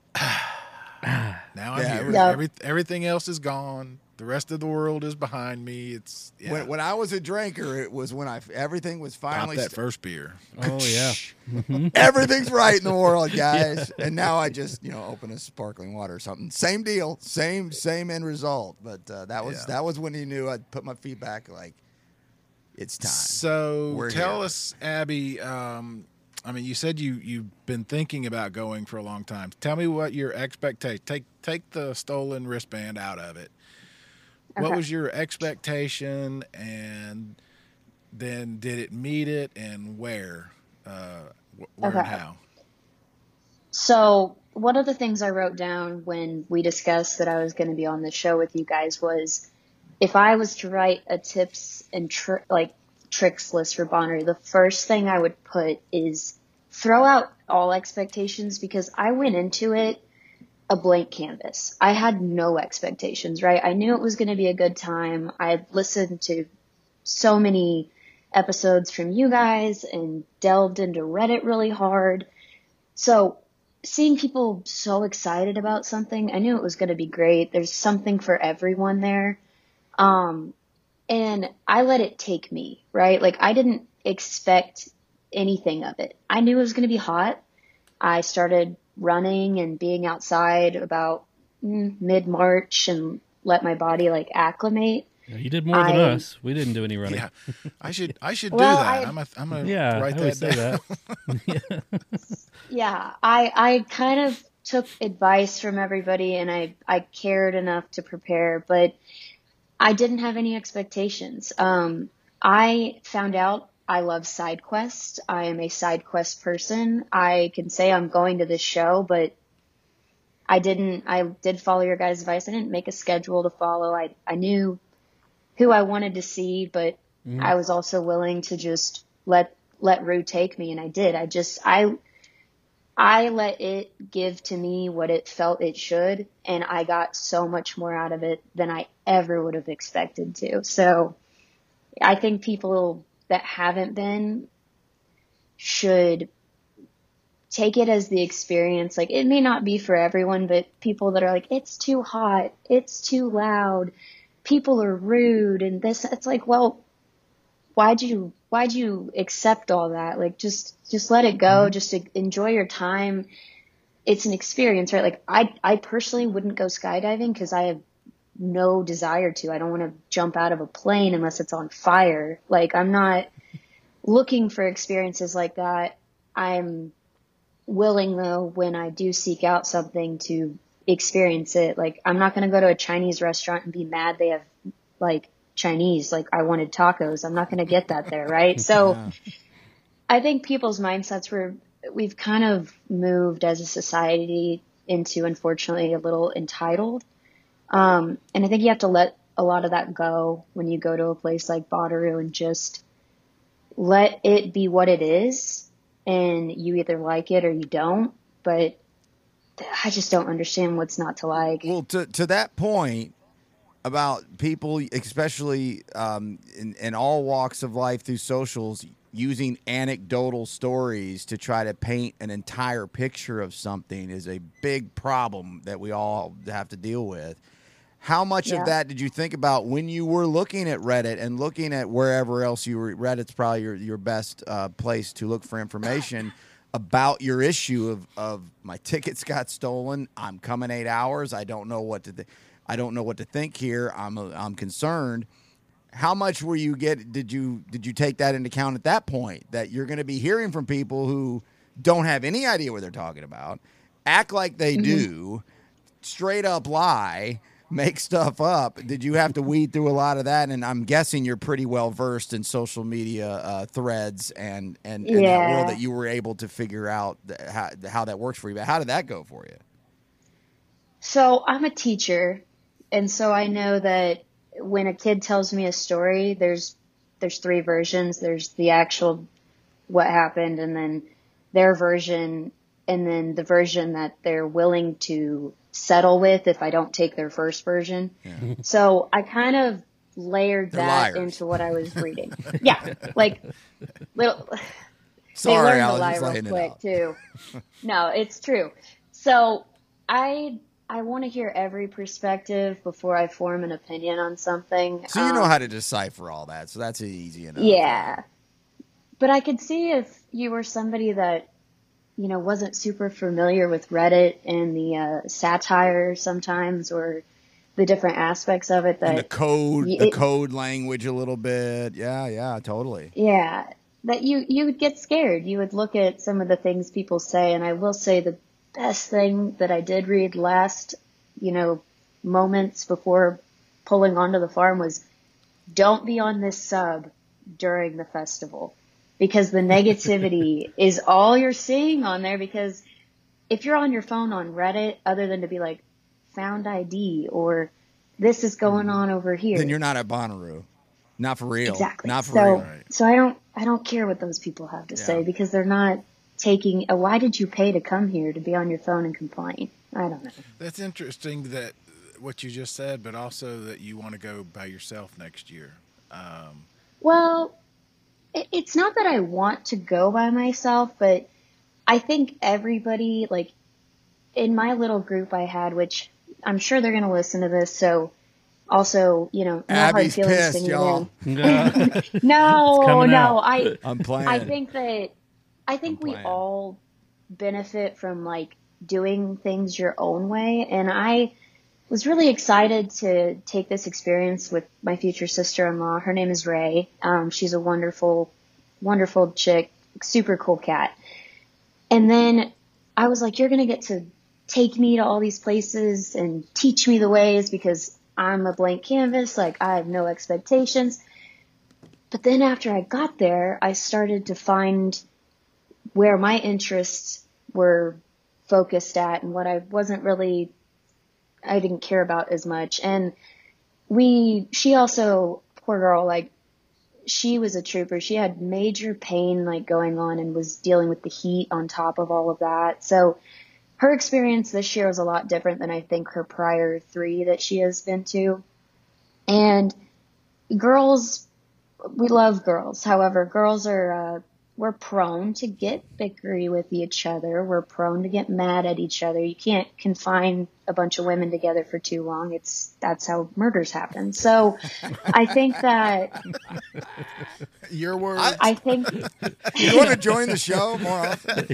Now I'm Yeah, here. Yeah. Every, everything else is gone. The rest of the world is behind me. It's yeah. When, when I was a drinker, it was when I everything was Pop finally. that st- first beer. Oh yeah. Everything's right in the world, guys. And now I just, you know, open a sparkling water or something. Same deal, same same end result. But uh, that was Yeah. that was when he knew I'd put my feet back. Like, it's time. So We're tell here. us, Abby. Um, I mean, you said you you've been thinking about going for a long time. Tell me what your expectation. Take take the stolen wristband out of it. What Okay. was your expectation, and then did it meet it, and where, uh, wh- where and Okay. how? So one of the things I wrote down when we discussed that I was going to be on the show with you guys was, if I was to write a tips and tr- like tricks list for Bonnaroo, the first thing I would put is throw out all expectations, because I went into it a blank canvas. I had no expectations, right? I knew it was going to be a good time. I had listened to so many episodes from you guys and delved into Reddit really hard. So seeing people so excited about something, I knew it was going to be great. There's something for everyone there. Um, and I let it take me, right? Like, I didn't expect anything of it. I knew it was going to be hot. I started running and being outside about mm, mid-March and let my body like acclimate. Yeah, you did more than I, us. We didn't do any running. Yeah, I should I should Well, do that. I- I'm a, I'm a Yeah, write I always that say down. that. Yeah, I I kind of took advice from everybody, and I I cared enough to prepare, but I didn't have any expectations. Um, I found out I love side quests. I am a side quest person. I can say I'm going to this show, but I didn't. I did follow your guys' advice. I didn't make a schedule to follow. I I knew who I wanted to see, but Mhm. I was also willing to just let let Rue take me, and I did. I just I. I let it give to me what it felt it should, and I got so much more out of it than I ever would have expected to. So I think people that haven't been should take it as the experience. Like, it may not be for everyone, but people that are like, it's too hot, it's too loud, people are rude, and this, it's like, well, why'd you why'd you accept all that? Like, just just let it go. Mm-hmm. Just to enjoy your time. It's an experience, right? Like, I I personally wouldn't go skydiving because I have no desire to. I don't want to jump out of a plane unless it's on fire. Like, I'm not looking for experiences like that. I'm willing, though, when I do seek out something, to experience it. Like, I'm not going to go to a Chinese restaurant and be mad they have like Chinese, like I wanted tacos. I'm not going to get that there, right? So Yeah. I think people's mindsets were, we've kind of moved as a society into, unfortunately, a little entitled. Um, and I think you have to let a lot of that go when you go to a place like Bonnaroo, and just let it be what it is. And you either like it or you don't. But I just don't understand what's not to like. Well, to to that point about people, especially um, in, in all walks of life through socials, using anecdotal stories to try to paint an entire picture of something is a big problem that we all have to deal with. How much Yeah. of that did you think about when you were looking at Reddit and looking at wherever else you were? Reddit's probably your, your best uh, place to look for information about your issue of, of my tickets got stolen. I'm coming eight hours. I don't know what to think. I don't know what to think here. I'm a, I'm concerned. How much were you get? Did you did you take that into account at that point, that you're going to be hearing from people who don't have any idea what they're talking about, act like they Mm-hmm. do, straight up lie, make stuff up? Did you have to weed through a lot of that? And I'm guessing you're pretty well versed in social media uh, threads and and, and that Yeah. world, that you were able to figure out the, how how that works for you. But how did that go for you? So I'm a teacher, and so I know that when a kid tells me a story, there's there's three versions. There's the actual what happened, and then their version, and then the version that they're willing to settle with if I don't take their first version. Yeah. So I kind of layered They're that liars. into what I was reading. Yeah, like little. Sorry, they learn I to was lie just real laying it quick out. too. No, it's true. So I I want to hear every perspective before I form an opinion on something. So you know Um, how to decipher all that. So that's easy enough. yeah. But I could see if you were somebody that, you know, wasn't super familiar with Reddit and the uh, satire sometimes, or the different aspects of it, And the that code, y- the it- code language a little bit. Yeah, yeah, totally. yeah, that you, you would get scared. You would look at some of the things people say, and I will say the best thing that I did read last, you know, moments before pulling onto the farm was, don't be on this sub during the festival, because the negativity is all you're seeing on there, because if you're on your phone on Reddit, other than to be like, found I D or this is going on over here, Then you're not at Bonnaroo. Not for real. Exactly. Not for so, real. Right. So I don't, I don't care what those people have to Yeah. say because they're not taking, uh, why did you pay to come here to be on your phone and complain? I don't know. That's interesting that what you just said, but also that you want to go by yourself next year. Um, Well, it, it's not that I want to go by myself, but I think everybody, like in my little group I had, which I'm sure they're going to listen to this. So also, you know, no hard Abby's feelings pissed, to y'all. Yeah. No, coming no, out. I, I'm playing. I think that, I think I'm we playing. all benefit from like doing things your own way. And I was really excited to take this experience with my future sister-in-law. Her name is Ray. Um, she's a wonderful, wonderful chick, super cool cat. And then I was like, you're going to get to take me to all these places and teach me the ways because I'm a blank canvas. Like I have no expectations. But then after I got there, I started to find where my interests were focused at and what I wasn't really, I didn't care about as much. And we, she also, poor girl, like she was a trooper. She had major pain like going on and was dealing with the heat on top of all of that. So her experience this year was a lot different than I think her prior three that she has been to. And girls, we love girls. However, girls are, uh, we're prone to get bickery with each other. We're prone to get mad at each other. You can't confine a bunch of women together for too long. It's, that's how murders happen. So I think that, your words. I- I think, You want to join the show more often?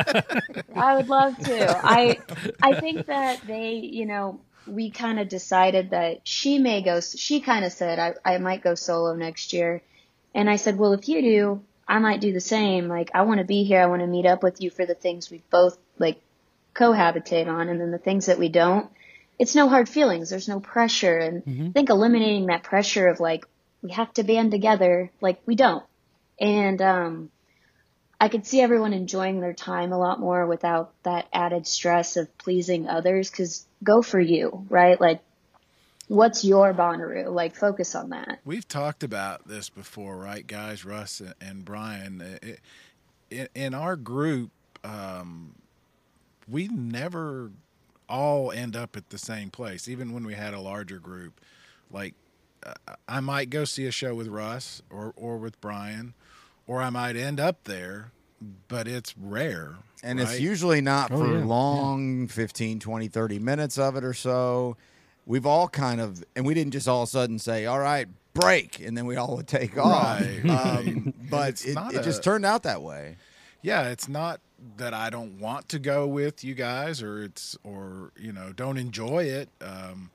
I would love to. I, I think that they, you know, we kind of decided that she may go, she kind of said, I, I might go solo next year. And I said, well, if you do, I might do the same. Like, I want to be here. I want to meet up with you for the things we both like cohabitate on. And then the things that we don't, it's no hard feelings. There's no pressure. And Mm-hmm. I think eliminating that pressure of like, we have to band together. Like we don't. And, um, I could see everyone enjoying their time a lot more without that added stress of pleasing others. Cause go for you, right? Like, what's your Bonnaroo? Like, focus on that. We've talked about this before, right, guys? Russ and, and Brian. It, in, in our group, um, we never all end up at the same place. Even when we had a larger group, like uh, I might go see a show with Russ or or with Brian, or I might end up there, but it's rare. And right? it's usually not Oh, for yeah. long, fifteen, twenty, thirty minutes of it or so. We've all kind of, and we didn't just all of a sudden say, all right, break, and then we all would take off. Right, Um, but it's it, not it a- just turned out that way. Yeah, it's not that I don't want to go with you guys, or it's or you know don't enjoy it. Um,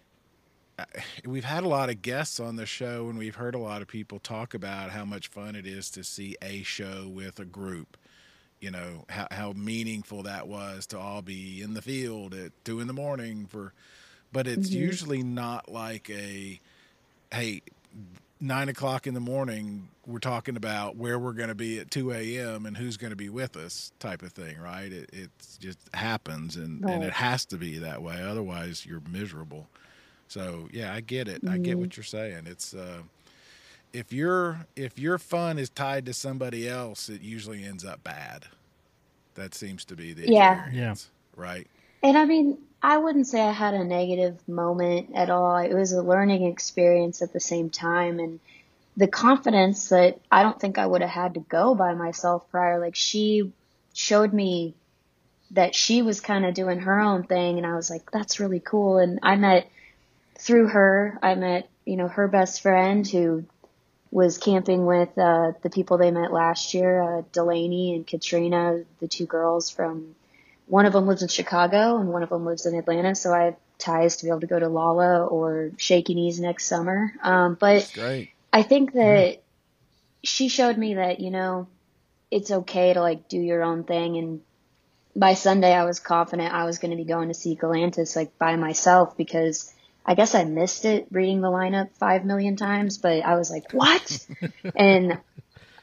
I- we've had a lot of guests on the show, and we've heard a lot of people talk about how much fun it is to see a show with a group. You know how how meaningful that was to all be in the field at two in the morning for, but it's Mm-hmm. usually not like a, hey, nine o'clock in the morning, we're talking about where we're going to be at two a.m. and who's going to be with us type of thing, right? It, it just happens, and, and Right. it has to be that way. Otherwise, you're miserable. So, yeah, I get it. I get what you're saying. It's uh, if your if your fun is tied to somebody else, it usually ends up bad. That seems to be the Yeah. experience, right? And I mean, I wouldn't say I had a negative moment at all. It was a learning experience at the same time. And the confidence that I don't think I would have had to go by myself prior, like she showed me that she was kind of doing her own thing. And I was like, that's really cool. And I met through her, I met, you know, her best friend who was camping with uh, the people they met last year, uh, Delaney and Katrina, the two girls from, one of them lives in Chicago and one of them lives in Atlanta. So I have ties to be able to go to Lala or Shaky Knees next summer. Um, but Great. I think that she showed me that, you know, it's okay to like do your own thing. And by Sunday, I was confident I was going to be going to see Galantis like by myself because I guess I missed it reading the lineup five million times, but I was like, what? And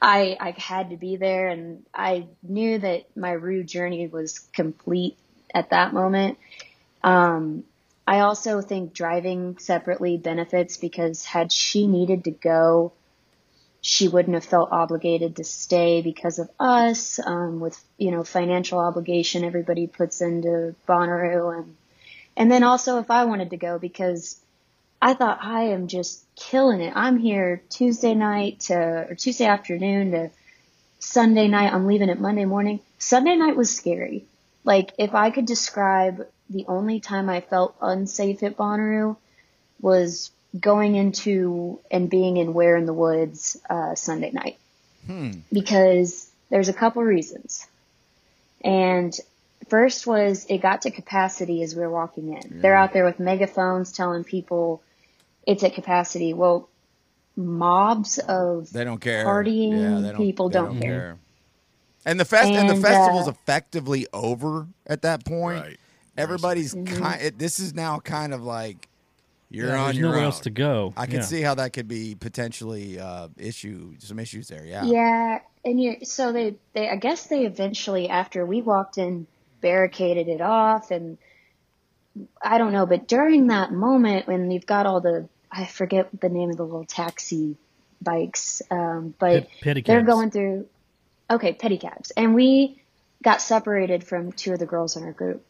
I, I had to be there, and I knew that my Rue journey was complete at that moment. Um, I also think driving separately benefits, because had she needed to go, she wouldn't have felt obligated to stay because of us, um, with, you know, financial obligation everybody puts into Bonnaroo. And, and then also if I wanted to go, because I thought, I am just killing it. I'm here Tuesday night to, or Tuesday afternoon to Sunday night. I'm leaving it Monday morning. Sunday night was scary. Like, if I could describe the only time I felt unsafe at Bonnaroo was going into and being in Where in the Woods uh, Sunday night. Hmm. Because there's a couple reasons. And first was it got to capacity as we were walking in. Yeah. They're out there with megaphones telling people it's at capacity. Well, mobs of they don't care. partying yeah, they don't, people they don't, don't care. care. And the fest and, and the festival's uh, effectively over at that point. Right. Everybody's mm-hmm. kind. It, this is now kind of like you're yeah, on there's your nowhere own. else to go. I can yeah. see how that could be potentially uh, issue some issues there. Yeah. Yeah, and you so they they I guess they eventually, after we walked in, barricaded it off, and I don't know, but during that moment when you've got all the, I forget the name of the little taxi bikes, um, but Ped- they're going through, okay, pedicabs. And we got separated from two of the girls in our group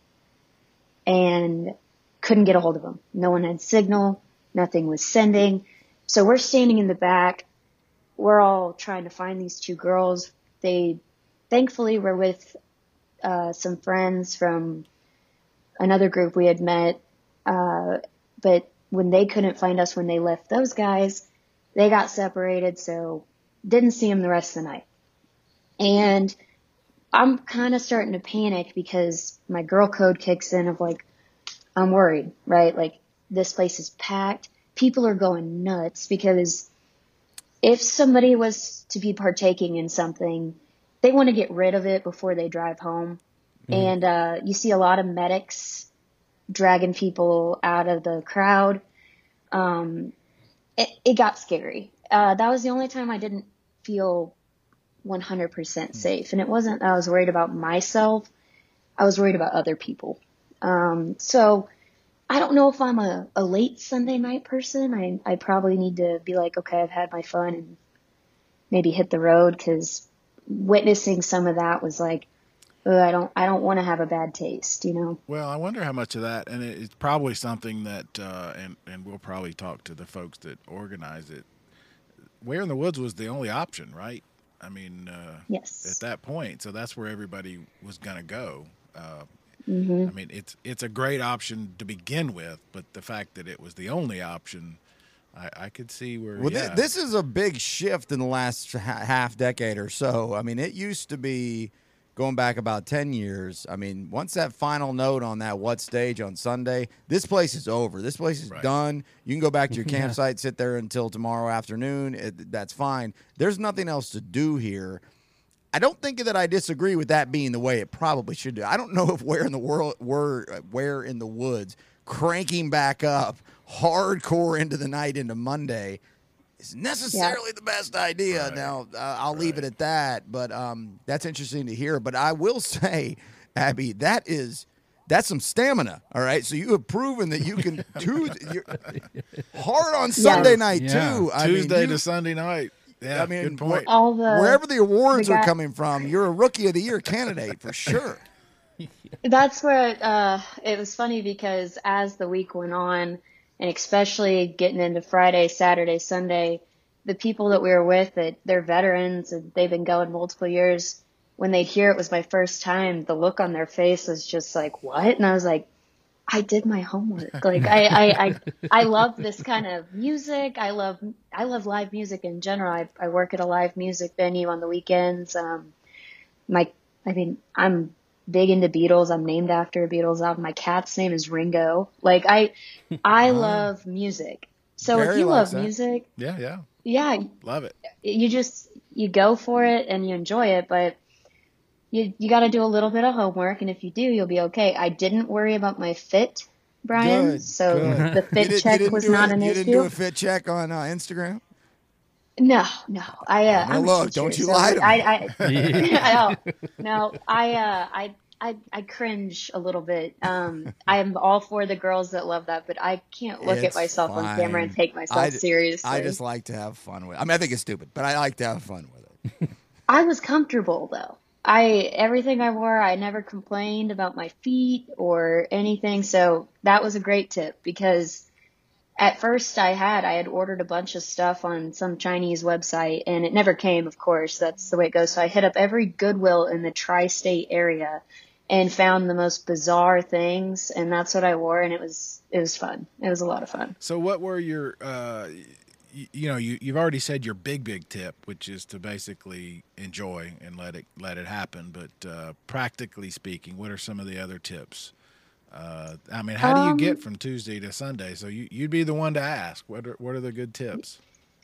and couldn't get a hold of them. No one had signal. Nothing was sending. So we're standing in the back. We're all trying to find these two girls. They thankfully were with uh, some friends from another group we had met. Uh, but when they couldn't find us when they left those guys, they got separated. So didn't see them the rest of the night. And I'm kind of starting to panic because my girl code kicks in of like, I'm worried, right? Like, this place is packed. People are going nuts because if somebody was to be partaking in something, they want to get rid of it before they drive home. Mm-hmm. And uh, you see a lot of medics dragging people out of the crowd. Um, it, it got scary. Uh, that was the only time I didn't feel one hundred percent safe. And it wasn't that I was worried about myself. I was worried about other people. Um, so I don't know if I'm a, a late Sunday night person. I, I probably need to be like, okay, I've had my fun and maybe hit the road, because witnessing some of that was like, ugh, I don't, I don't want to have a bad taste, you know? Well, I wonder how much of that, and it, it's probably something that, uh, and, and we'll probably talk to the folks that organize it. Where in the Woods was the only option, right? I mean, uh, yes. At that point. So that's where everybody was going to go. Uh, Mm-hmm. I mean, it's it's a great option to begin with, but the fact that it was the only option, I, I could see where. Well, yeah. th- this is a big shift in the last ha- half decade or so. I mean, it used to be going back about ten years. I mean, once that final note on that what stage on Sunday, this place is over. This place is right. done. You can go back to your campsite, sit there until tomorrow afternoon. It, that's fine. There's nothing else to do here. I don't think that I disagree with that being the way it probably should do. I don't know if Where in the World, where, where in the Woods, cranking back up hardcore into the night into Monday is necessarily yeah. the best idea. Right. Now, uh, I'll right. leave it at that, but um, that's interesting to hear. But I will say, Abby, that is that's some stamina. All right, so you have proven that you can do you're hard on Sunday yeah. night yeah. too. I Tuesday mean, you, to Sunday night. Yeah, I mean, good point. All the, wherever the awards the guy, are coming from, you're a Rookie of the Year candidate for sure. That's where uh, it was funny, because as the week went on, and especially getting into Friday, Saturday, Sunday, the people that we were with, that they're veterans and they've been going multiple years, when they'd hear it was my first time, the look on their face was just like, what? And I was like, I did my homework. Like I, I, I, I love this kind of music. I love, I love live music in general. I, I work at a live music venue on the weekends. Um, my, I mean, I'm big into Beatles. I'm named after a Beatles album. My cat's name is Ringo. Like I, I love music. So Barry if you love that. music, Yeah, yeah. yeah, Love it. You just, you go for it and you enjoy it, but You you got to do a little bit of homework, and if you do, you'll be okay. I didn't worry about my fit, Brian, Good, so good. the fit did, check was not a, an you issue. You didn't do a fit check on uh, Instagram? No, no. I uh, No, I'm a look, teacher, don't you so lie to me. I I, I don't, no. I uh I. I, I cringe a little bit. Um, I am all for the girls that love that, but I can't look at It's myself on camera and fine. take I, myself d- seriously. I just like to have fun with it. I mean, I think it's stupid, but I like to have fun with it. I was comfortable though. I everything I wore, I never complained about my feet or anything. So that was a great tip because at first I had I had ordered a bunch of stuff on some Chinese website and it never came, of course. That's the way it goes. So I hit up every Goodwill in the tri-state area and found the most bizarre things, and that's what I wore, and it was it was fun. It was a lot of fun. So what were your, uh, you, you know, you, you've already said your big, big tip, which is to basically enjoy and let it let it happen. But uh, practically speaking, what are some of the other tips? Uh, I mean, how do you Um, get from Tuesday to Sunday? So you, you'd be the one to ask. What are, what are the good tips?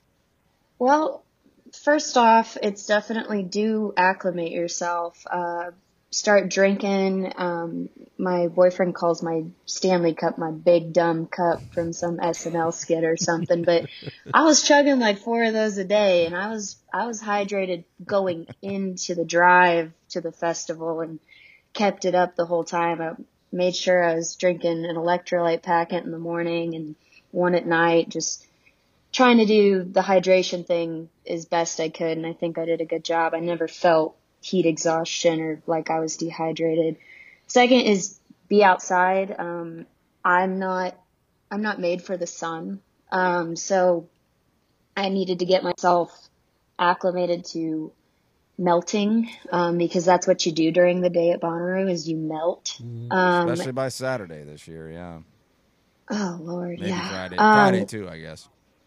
Well, first off, it's definitely do acclimate yourself. Uh, start drinking. Um, my boyfriend calls my Stanley Cup my big dumb cup from some S N L skit or something. But I was chugging like four of those a day, and I was I was hydrated going into the drive to the festival and kept it up the whole time. I made sure I was drinking an electrolyte packet in the morning and one at night, just trying to do the hydration thing as best I could, and I think I did a good job. I never felt heat exhaustion or like I was dehydrated. Second is be outside. Um, I'm not, I'm not made for the sun. Um, so I needed to get myself acclimated to melting, um, because that's what you do during the day at Bonnaroo is you melt. Um, Especially by Saturday this year, yeah. oh Lord, Maybe yeah. Friday. Um, Friday too, I guess.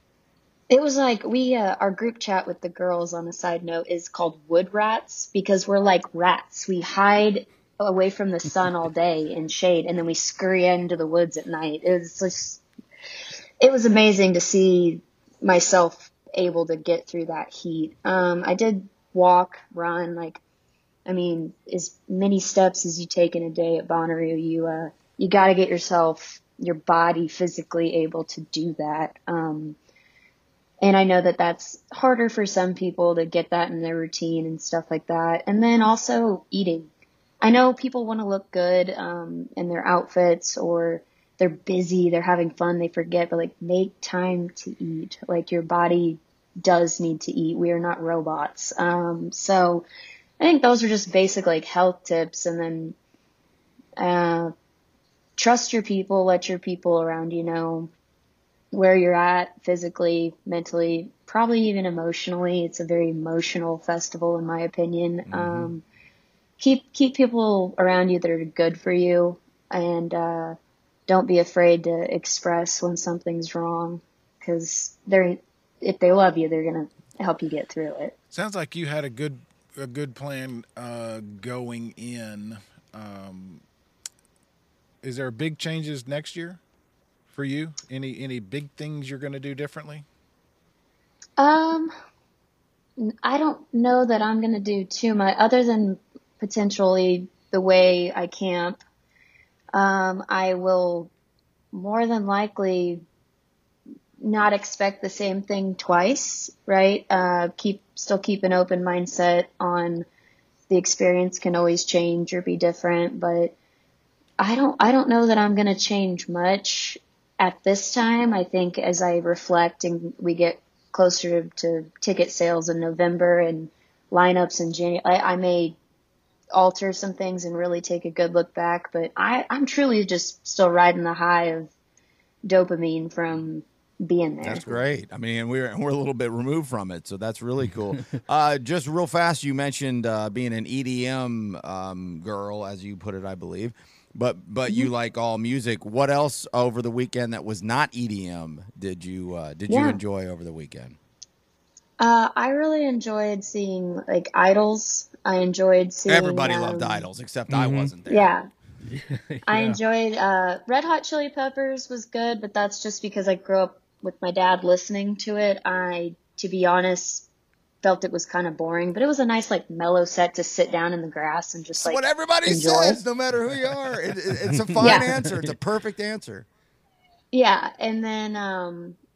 It was like we, uh, our group chat with the girls on a side note is called Wood Rats because we're like rats. We hide away from the sun all day in shade and then we scurry into the woods at night. It was just, it was amazing to see myself able to get through that heat. Um, I did walk, run, like, I mean, as many steps as you take in a day at Bonnaroo, you, uh, you got to get yourself, your body physically able to do that. Um, And I know that that's harder for some people to get that in their routine and stuff like that. And then also eating. I know people want to look good um, in their outfits or they're busy, they're having fun, they forget, but like make time to eat. Like your body does need to eat. We are not robots. Um, so I think those are just basic like health tips. And then uh, trust your people, let your people around you know where you're at physically, mentally, probably even emotionally. It's a very emotional festival in my opinion. Mm-hmm. Um, keep, keep people around you that are good for you and, uh, don't be afraid to express when something's wrong because they're, if they love you, they're going to help you get through it. Sounds like you had a good, a good plan, uh, going in. Um, is there big changes next year? For you, any any big things you're going to do differently? Um, I don't know that I'm going to do too much other than potentially the way I camp. Um, I will more than likely not expect the same thing twice, right? Uh, keep still keep an open mindset on the experience can always change or be different, but I don't I don't know that I'm going to change much. At this time, I think as I reflect and we get closer to ticket sales in November and lineups in January, I, I may alter some things and really take a good look back. But I, I'm truly just still riding the high of dopamine from being there. That's great. I mean, we're we're a little bit removed from it, so that's really cool. uh, just real fast, you mentioned uh, being an E D M um, girl, as you put it, I believe. But but you like all music. What else over the weekend that was not E D M did you uh, did Yeah. you enjoy over the weekend? Uh, I really enjoyed seeing like Idols. I enjoyed seeing Everybody um, loved Idols except I Mhm. wasn't there. Yeah, I Yeah. enjoyed uh, Red Hot Chili Peppers was good, but that's just because I grew up with my dad listening to it. I, to be honest, felt it was kind of boring, but it was a nice like mellow set to sit down in the grass and just It's like what everybody enjoy. says, no matter who you are. It, it, it's a fine Yeah. answer. It's a perfect answer. Yeah, and then um,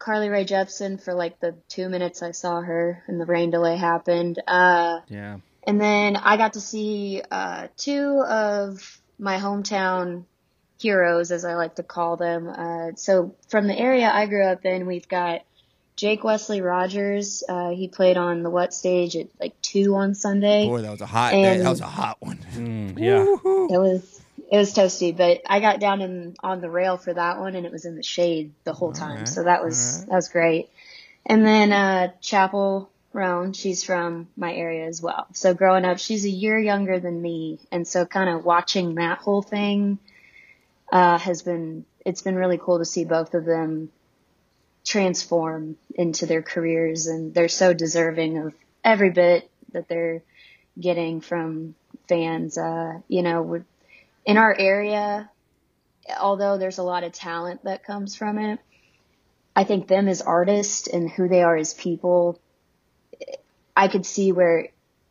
Carly Rae Jepsen for like the two minutes I saw her and the rain delay happened. Uh, Yeah. and then I got to see uh, two of my hometown heroes, as I like to call them. Uh, so from the area I grew up in, we've got Jake Wesley Rogers. Uh, he played on the What stage at like two on Sunday. Boy, that was a hot And- day. That was a hot one. Mm, yeah. It was it was toasty, but I got down in on the rail for that one, and it was in the shade the whole time, right, so that was all right. that was great. And then uh, Chapel Roan, she's from my area as well. So growing up, she's a year younger than me, and so kind of watching that whole thing uh, has been it's been really cool to see both of them transform into their careers, and they're so deserving of every bit that they're getting from fans. Uh, you know, we're, in our area, although there's a lot of talent that comes from it, I think them as artists and who they are as people, I could see where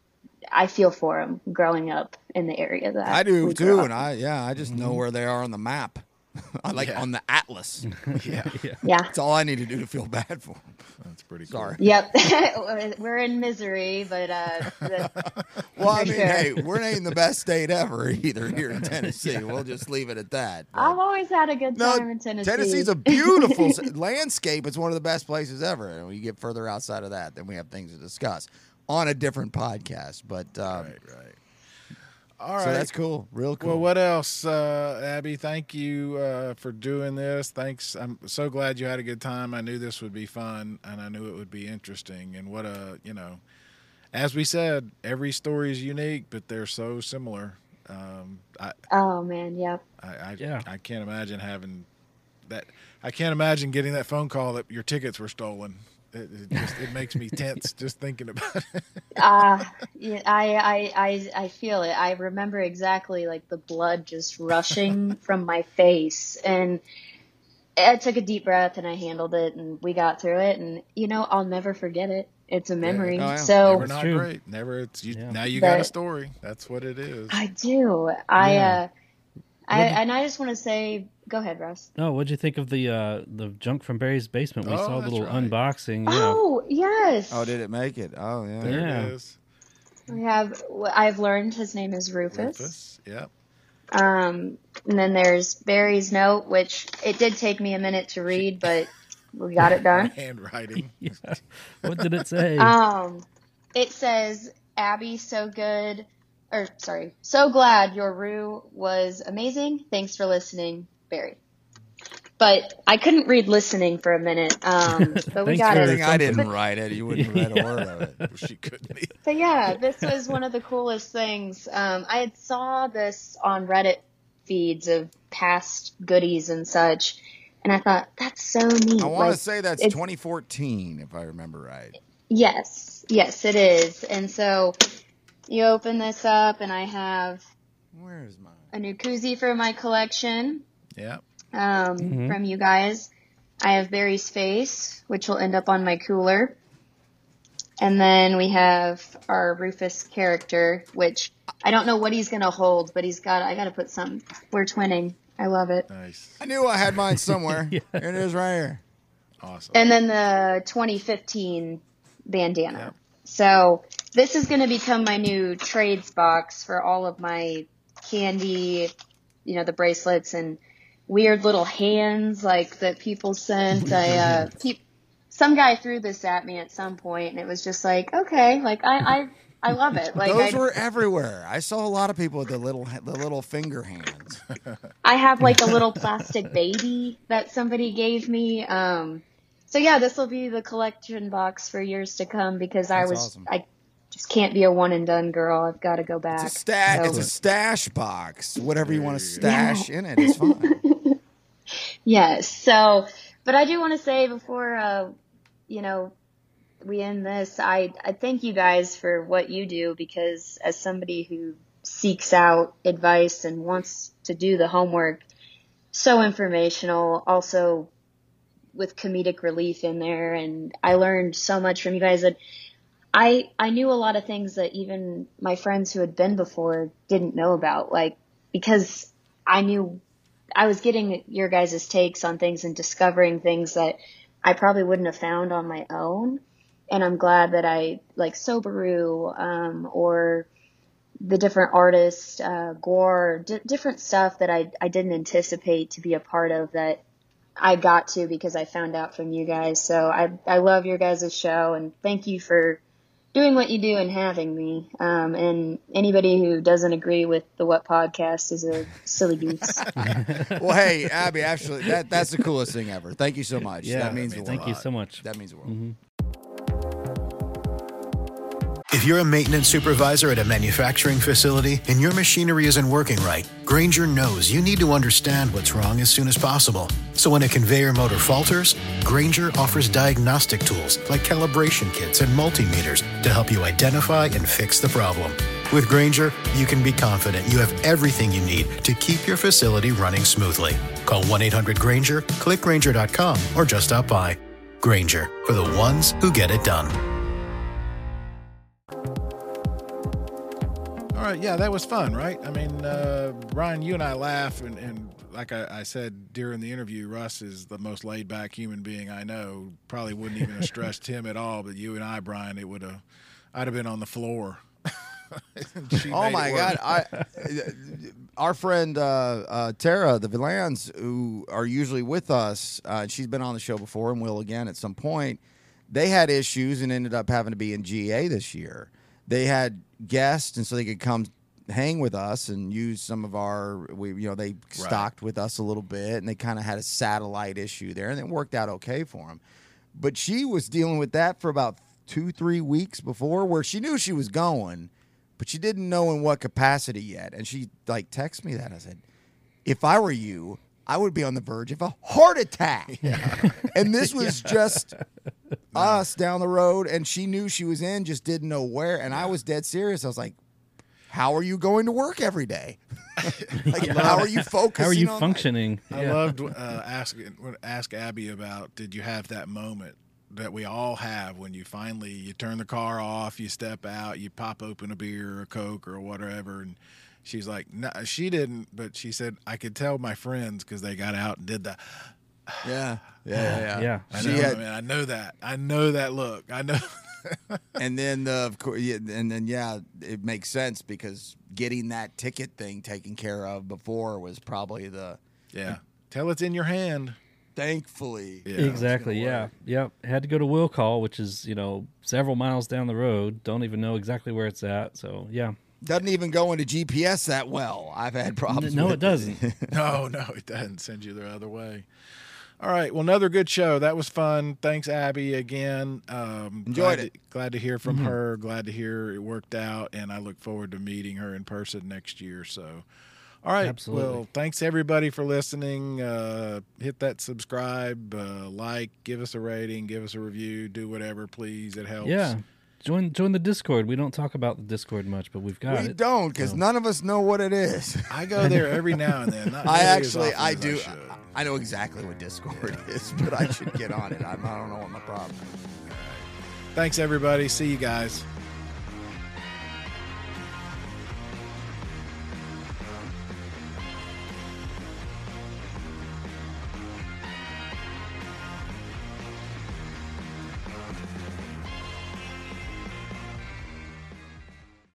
I feel for them growing up in the area that I do we grew too, up and I yeah, I just Mm-hmm. know where they are on the map. I like Yeah. on the atlas. Yeah, Yeah. That's all I need to do to feel bad for them. that's pretty cool. Sorry. Yep. We're in misery, but uh, the, Well, I For mean, sure. hey, we're ain't the best state ever either here in Tennessee. We'll just leave it at that. But- I've always had a good no, time in Tennessee. Tennessee's a beautiful s- landscape. It's one of the best places ever. And when you get further outside of that, then we have things to discuss on a different podcast. But um, Right, right. All right. so that's cool, real cool. Well, what else, uh, Abby? Thank you uh, for doing this. Thanks. I'm so glad you had a good time. I knew this would be fun, and I knew it would be interesting. And what a, you know, as we said, every story is unique, but they're so similar. Um, I, Oh man, yep. I, I, Yeah. I can't imagine having that. I can't imagine getting that phone call that your tickets were stolen. It, it just it makes me tense just thinking about it. Uh, yeah, I, I, I, I feel it. I remember exactly like the blood just rushing from my face, and I took a deep breath and I handled it, and we got through it. And you know, I'll never forget it. It's a memory. Oh, yeah. So Never not true. great. Never. It's you, Yeah. now you got a But- story. That's what it is. I do. I, Yeah. uh, I, What- and I just want to say, go ahead, Russ. Oh, what'd you think of the uh, the junk from Barry's basement? We Oh, saw a that's little right. unboxing. Yeah. Oh yes. Oh, did it make it? Oh, yeah. There Yeah. it is. We have. I've learned his name is Rufus. Rufus. Yep. Um, and then there's Barry's note, which it did take me a minute to read, but we got it done. Handwriting. Yeah. What did it say? Um, it says, Abby, so good, or sorry, so glad your Rue was amazing. Thanks for listening, Barry. But I couldn't read listening for a minute. Um, but we Thanks got for Good it. thing I didn't write it. You wouldn't have read a word of it. she couldn't. Be. But yeah, this was one of the coolest things. Um, I had saw this on Reddit feeds of past goodies and such, and I thought that's so neat. I want Like, to say that's it's- twenty fourteen, if I remember right. Yes, yes, it is. And so you open this up, and I have Where is mine? a new koozie for my collection Yeah. um, Mhm. from you guys. I have Barry's face, which will end up on my cooler. And then we have our Rufus character, which I don't know what he's going to hold, but he's got, I got to put some, we're twinning. I love it. Nice. I knew I had mine somewhere. Yeah. Here it is right here. Awesome. And then the twenty fifteen bandana. Yep. So this is going to become my new trades box for all of my candy, you know, the bracelets and weird little hands like that people sent. I, uh, pe- some guy threw this at me at some point, and it was just like, okay, like I, I, I love it. Like Those I, were everywhere. I saw a lot of people with the little the little finger hands. I have like a little plastic baby that somebody gave me. Um, so yeah, this will be the collection box for years to come because I That's was, awesome. I just can't be a one and done girl. I've got to go back. It's a stash. So- It's a stash box. Whatever you want to There you stash in it is fine. Yes. So, but I do want to say before, uh, you know, we end this, I, I thank you guys for what you do because as somebody who seeks out advice and wants to do the homework, so informational, also with comedic relief in there. And I learned so much from you guys that I, I knew a lot of things that even my friends who had been before didn't know about, like, because I knew I was getting your guys' takes on things and discovering things that I probably wouldn't have found on my own. And I'm glad that I like Sobaru, um, or the different artists, uh, Gore, d- different stuff that I, I didn't anticipate to be a part of that I got to because I found out from you guys. So I, I love your guys' show, and thank you for doing what you do and having me. Um, and anybody who doesn't agree with the What Podcast is a silly goose. Well, hey, Abby, actually, that that's the coolest thing ever. Thank you so much. Yeah, that means I mean, a thank lot. you so much. That means a world. Mm-hmm. If you're a maintenance supervisor at a manufacturing facility and your machinery isn't working right, Grainger knows you need to understand what's wrong as soon as possible. So when a conveyor motor falters, Grainger offers diagnostic tools like calibration kits and multimeters to help you identify and fix the problem. With Grainger, you can be confident you have everything you need to keep your facility running smoothly. Call one eight hundred Grainger, click Grainger dot com, or just stop by. Grainger, for the ones who get it done. All right, yeah, that was fun, right? I mean, uh, Ryan, you and I laugh, and, and like I, I said during the interview, Russ is the most laid-back human being I know. Probably wouldn't even have stressed him at all, but you and I, Brian, it would have, I'd have been on the floor. Oh my God! I, our friend uh, uh, Tara, the Villans, who are usually with us, uh, she's been on the show before and will again at some point. They had issues and ended up having to be in G A this year. They had guests, and so they could come hang with us and use some of our. We, you know, they stocked right. with us a little bit, and they kind of had a satellite issue there, and it worked out okay for them. But she was dealing with that for about two, three weeks before, where she knew she was going, but she didn't know in what capacity yet. And she like texted me that. I said, if I were you, I would be on the verge of a heart attack. Yeah. And this was yeah. just us down the road, and she knew she was in, just didn't know where. And I was dead serious. I was like, how are you going to work every day? Like, yeah. How are you focusing? How are you on functioning? I yeah. loved uh, asking ask Abby about, did you have that moment that we all have when you finally, you turn the car off, you step out, you pop open a beer or a Coke or whatever, and she's like, no, she didn't, but she said, I could tell my friends because they got out and did the. Yeah, yeah, yeah. yeah. I She know, had- man. I know that. I know that look. I know. And then, uh, of course, yeah, and then, yeah, it makes sense because getting that ticket thing taken care of before was probably the. Yeah. Tell it's in your hand. Thankfully. Yeah. Exactly. Yeah. Yep. Had to go to Will Call, which is, you know, several miles down the road. Don't even know exactly where it's at. So, yeah. Doesn't even go into G P S that well. I've had problems No, with it doesn't. No, no, it doesn't send you the other way. All right. Well, another good show. That was fun. Thanks, Abby, again. Um, Enjoyed glad it. To, glad to hear from Mm-hmm. her. Glad to hear it worked out. And I look forward to meeting her in person next year. So, all right. Absolutely. Well, thanks, everybody, for listening. Uh, hit that subscribe, uh, like, give us a rating, give us a review, do whatever, please. It helps. Yeah. Join join the Discord. We don't talk about the Discord much, but we've got We it. don't, because So- none of us know what it is. I go there every now and then. Not I nearly as actually, often I as do. should. I, I know exactly what Discord is, but I should get on it. I, I don't know what my problem is. Thanks, everybody. See you guys.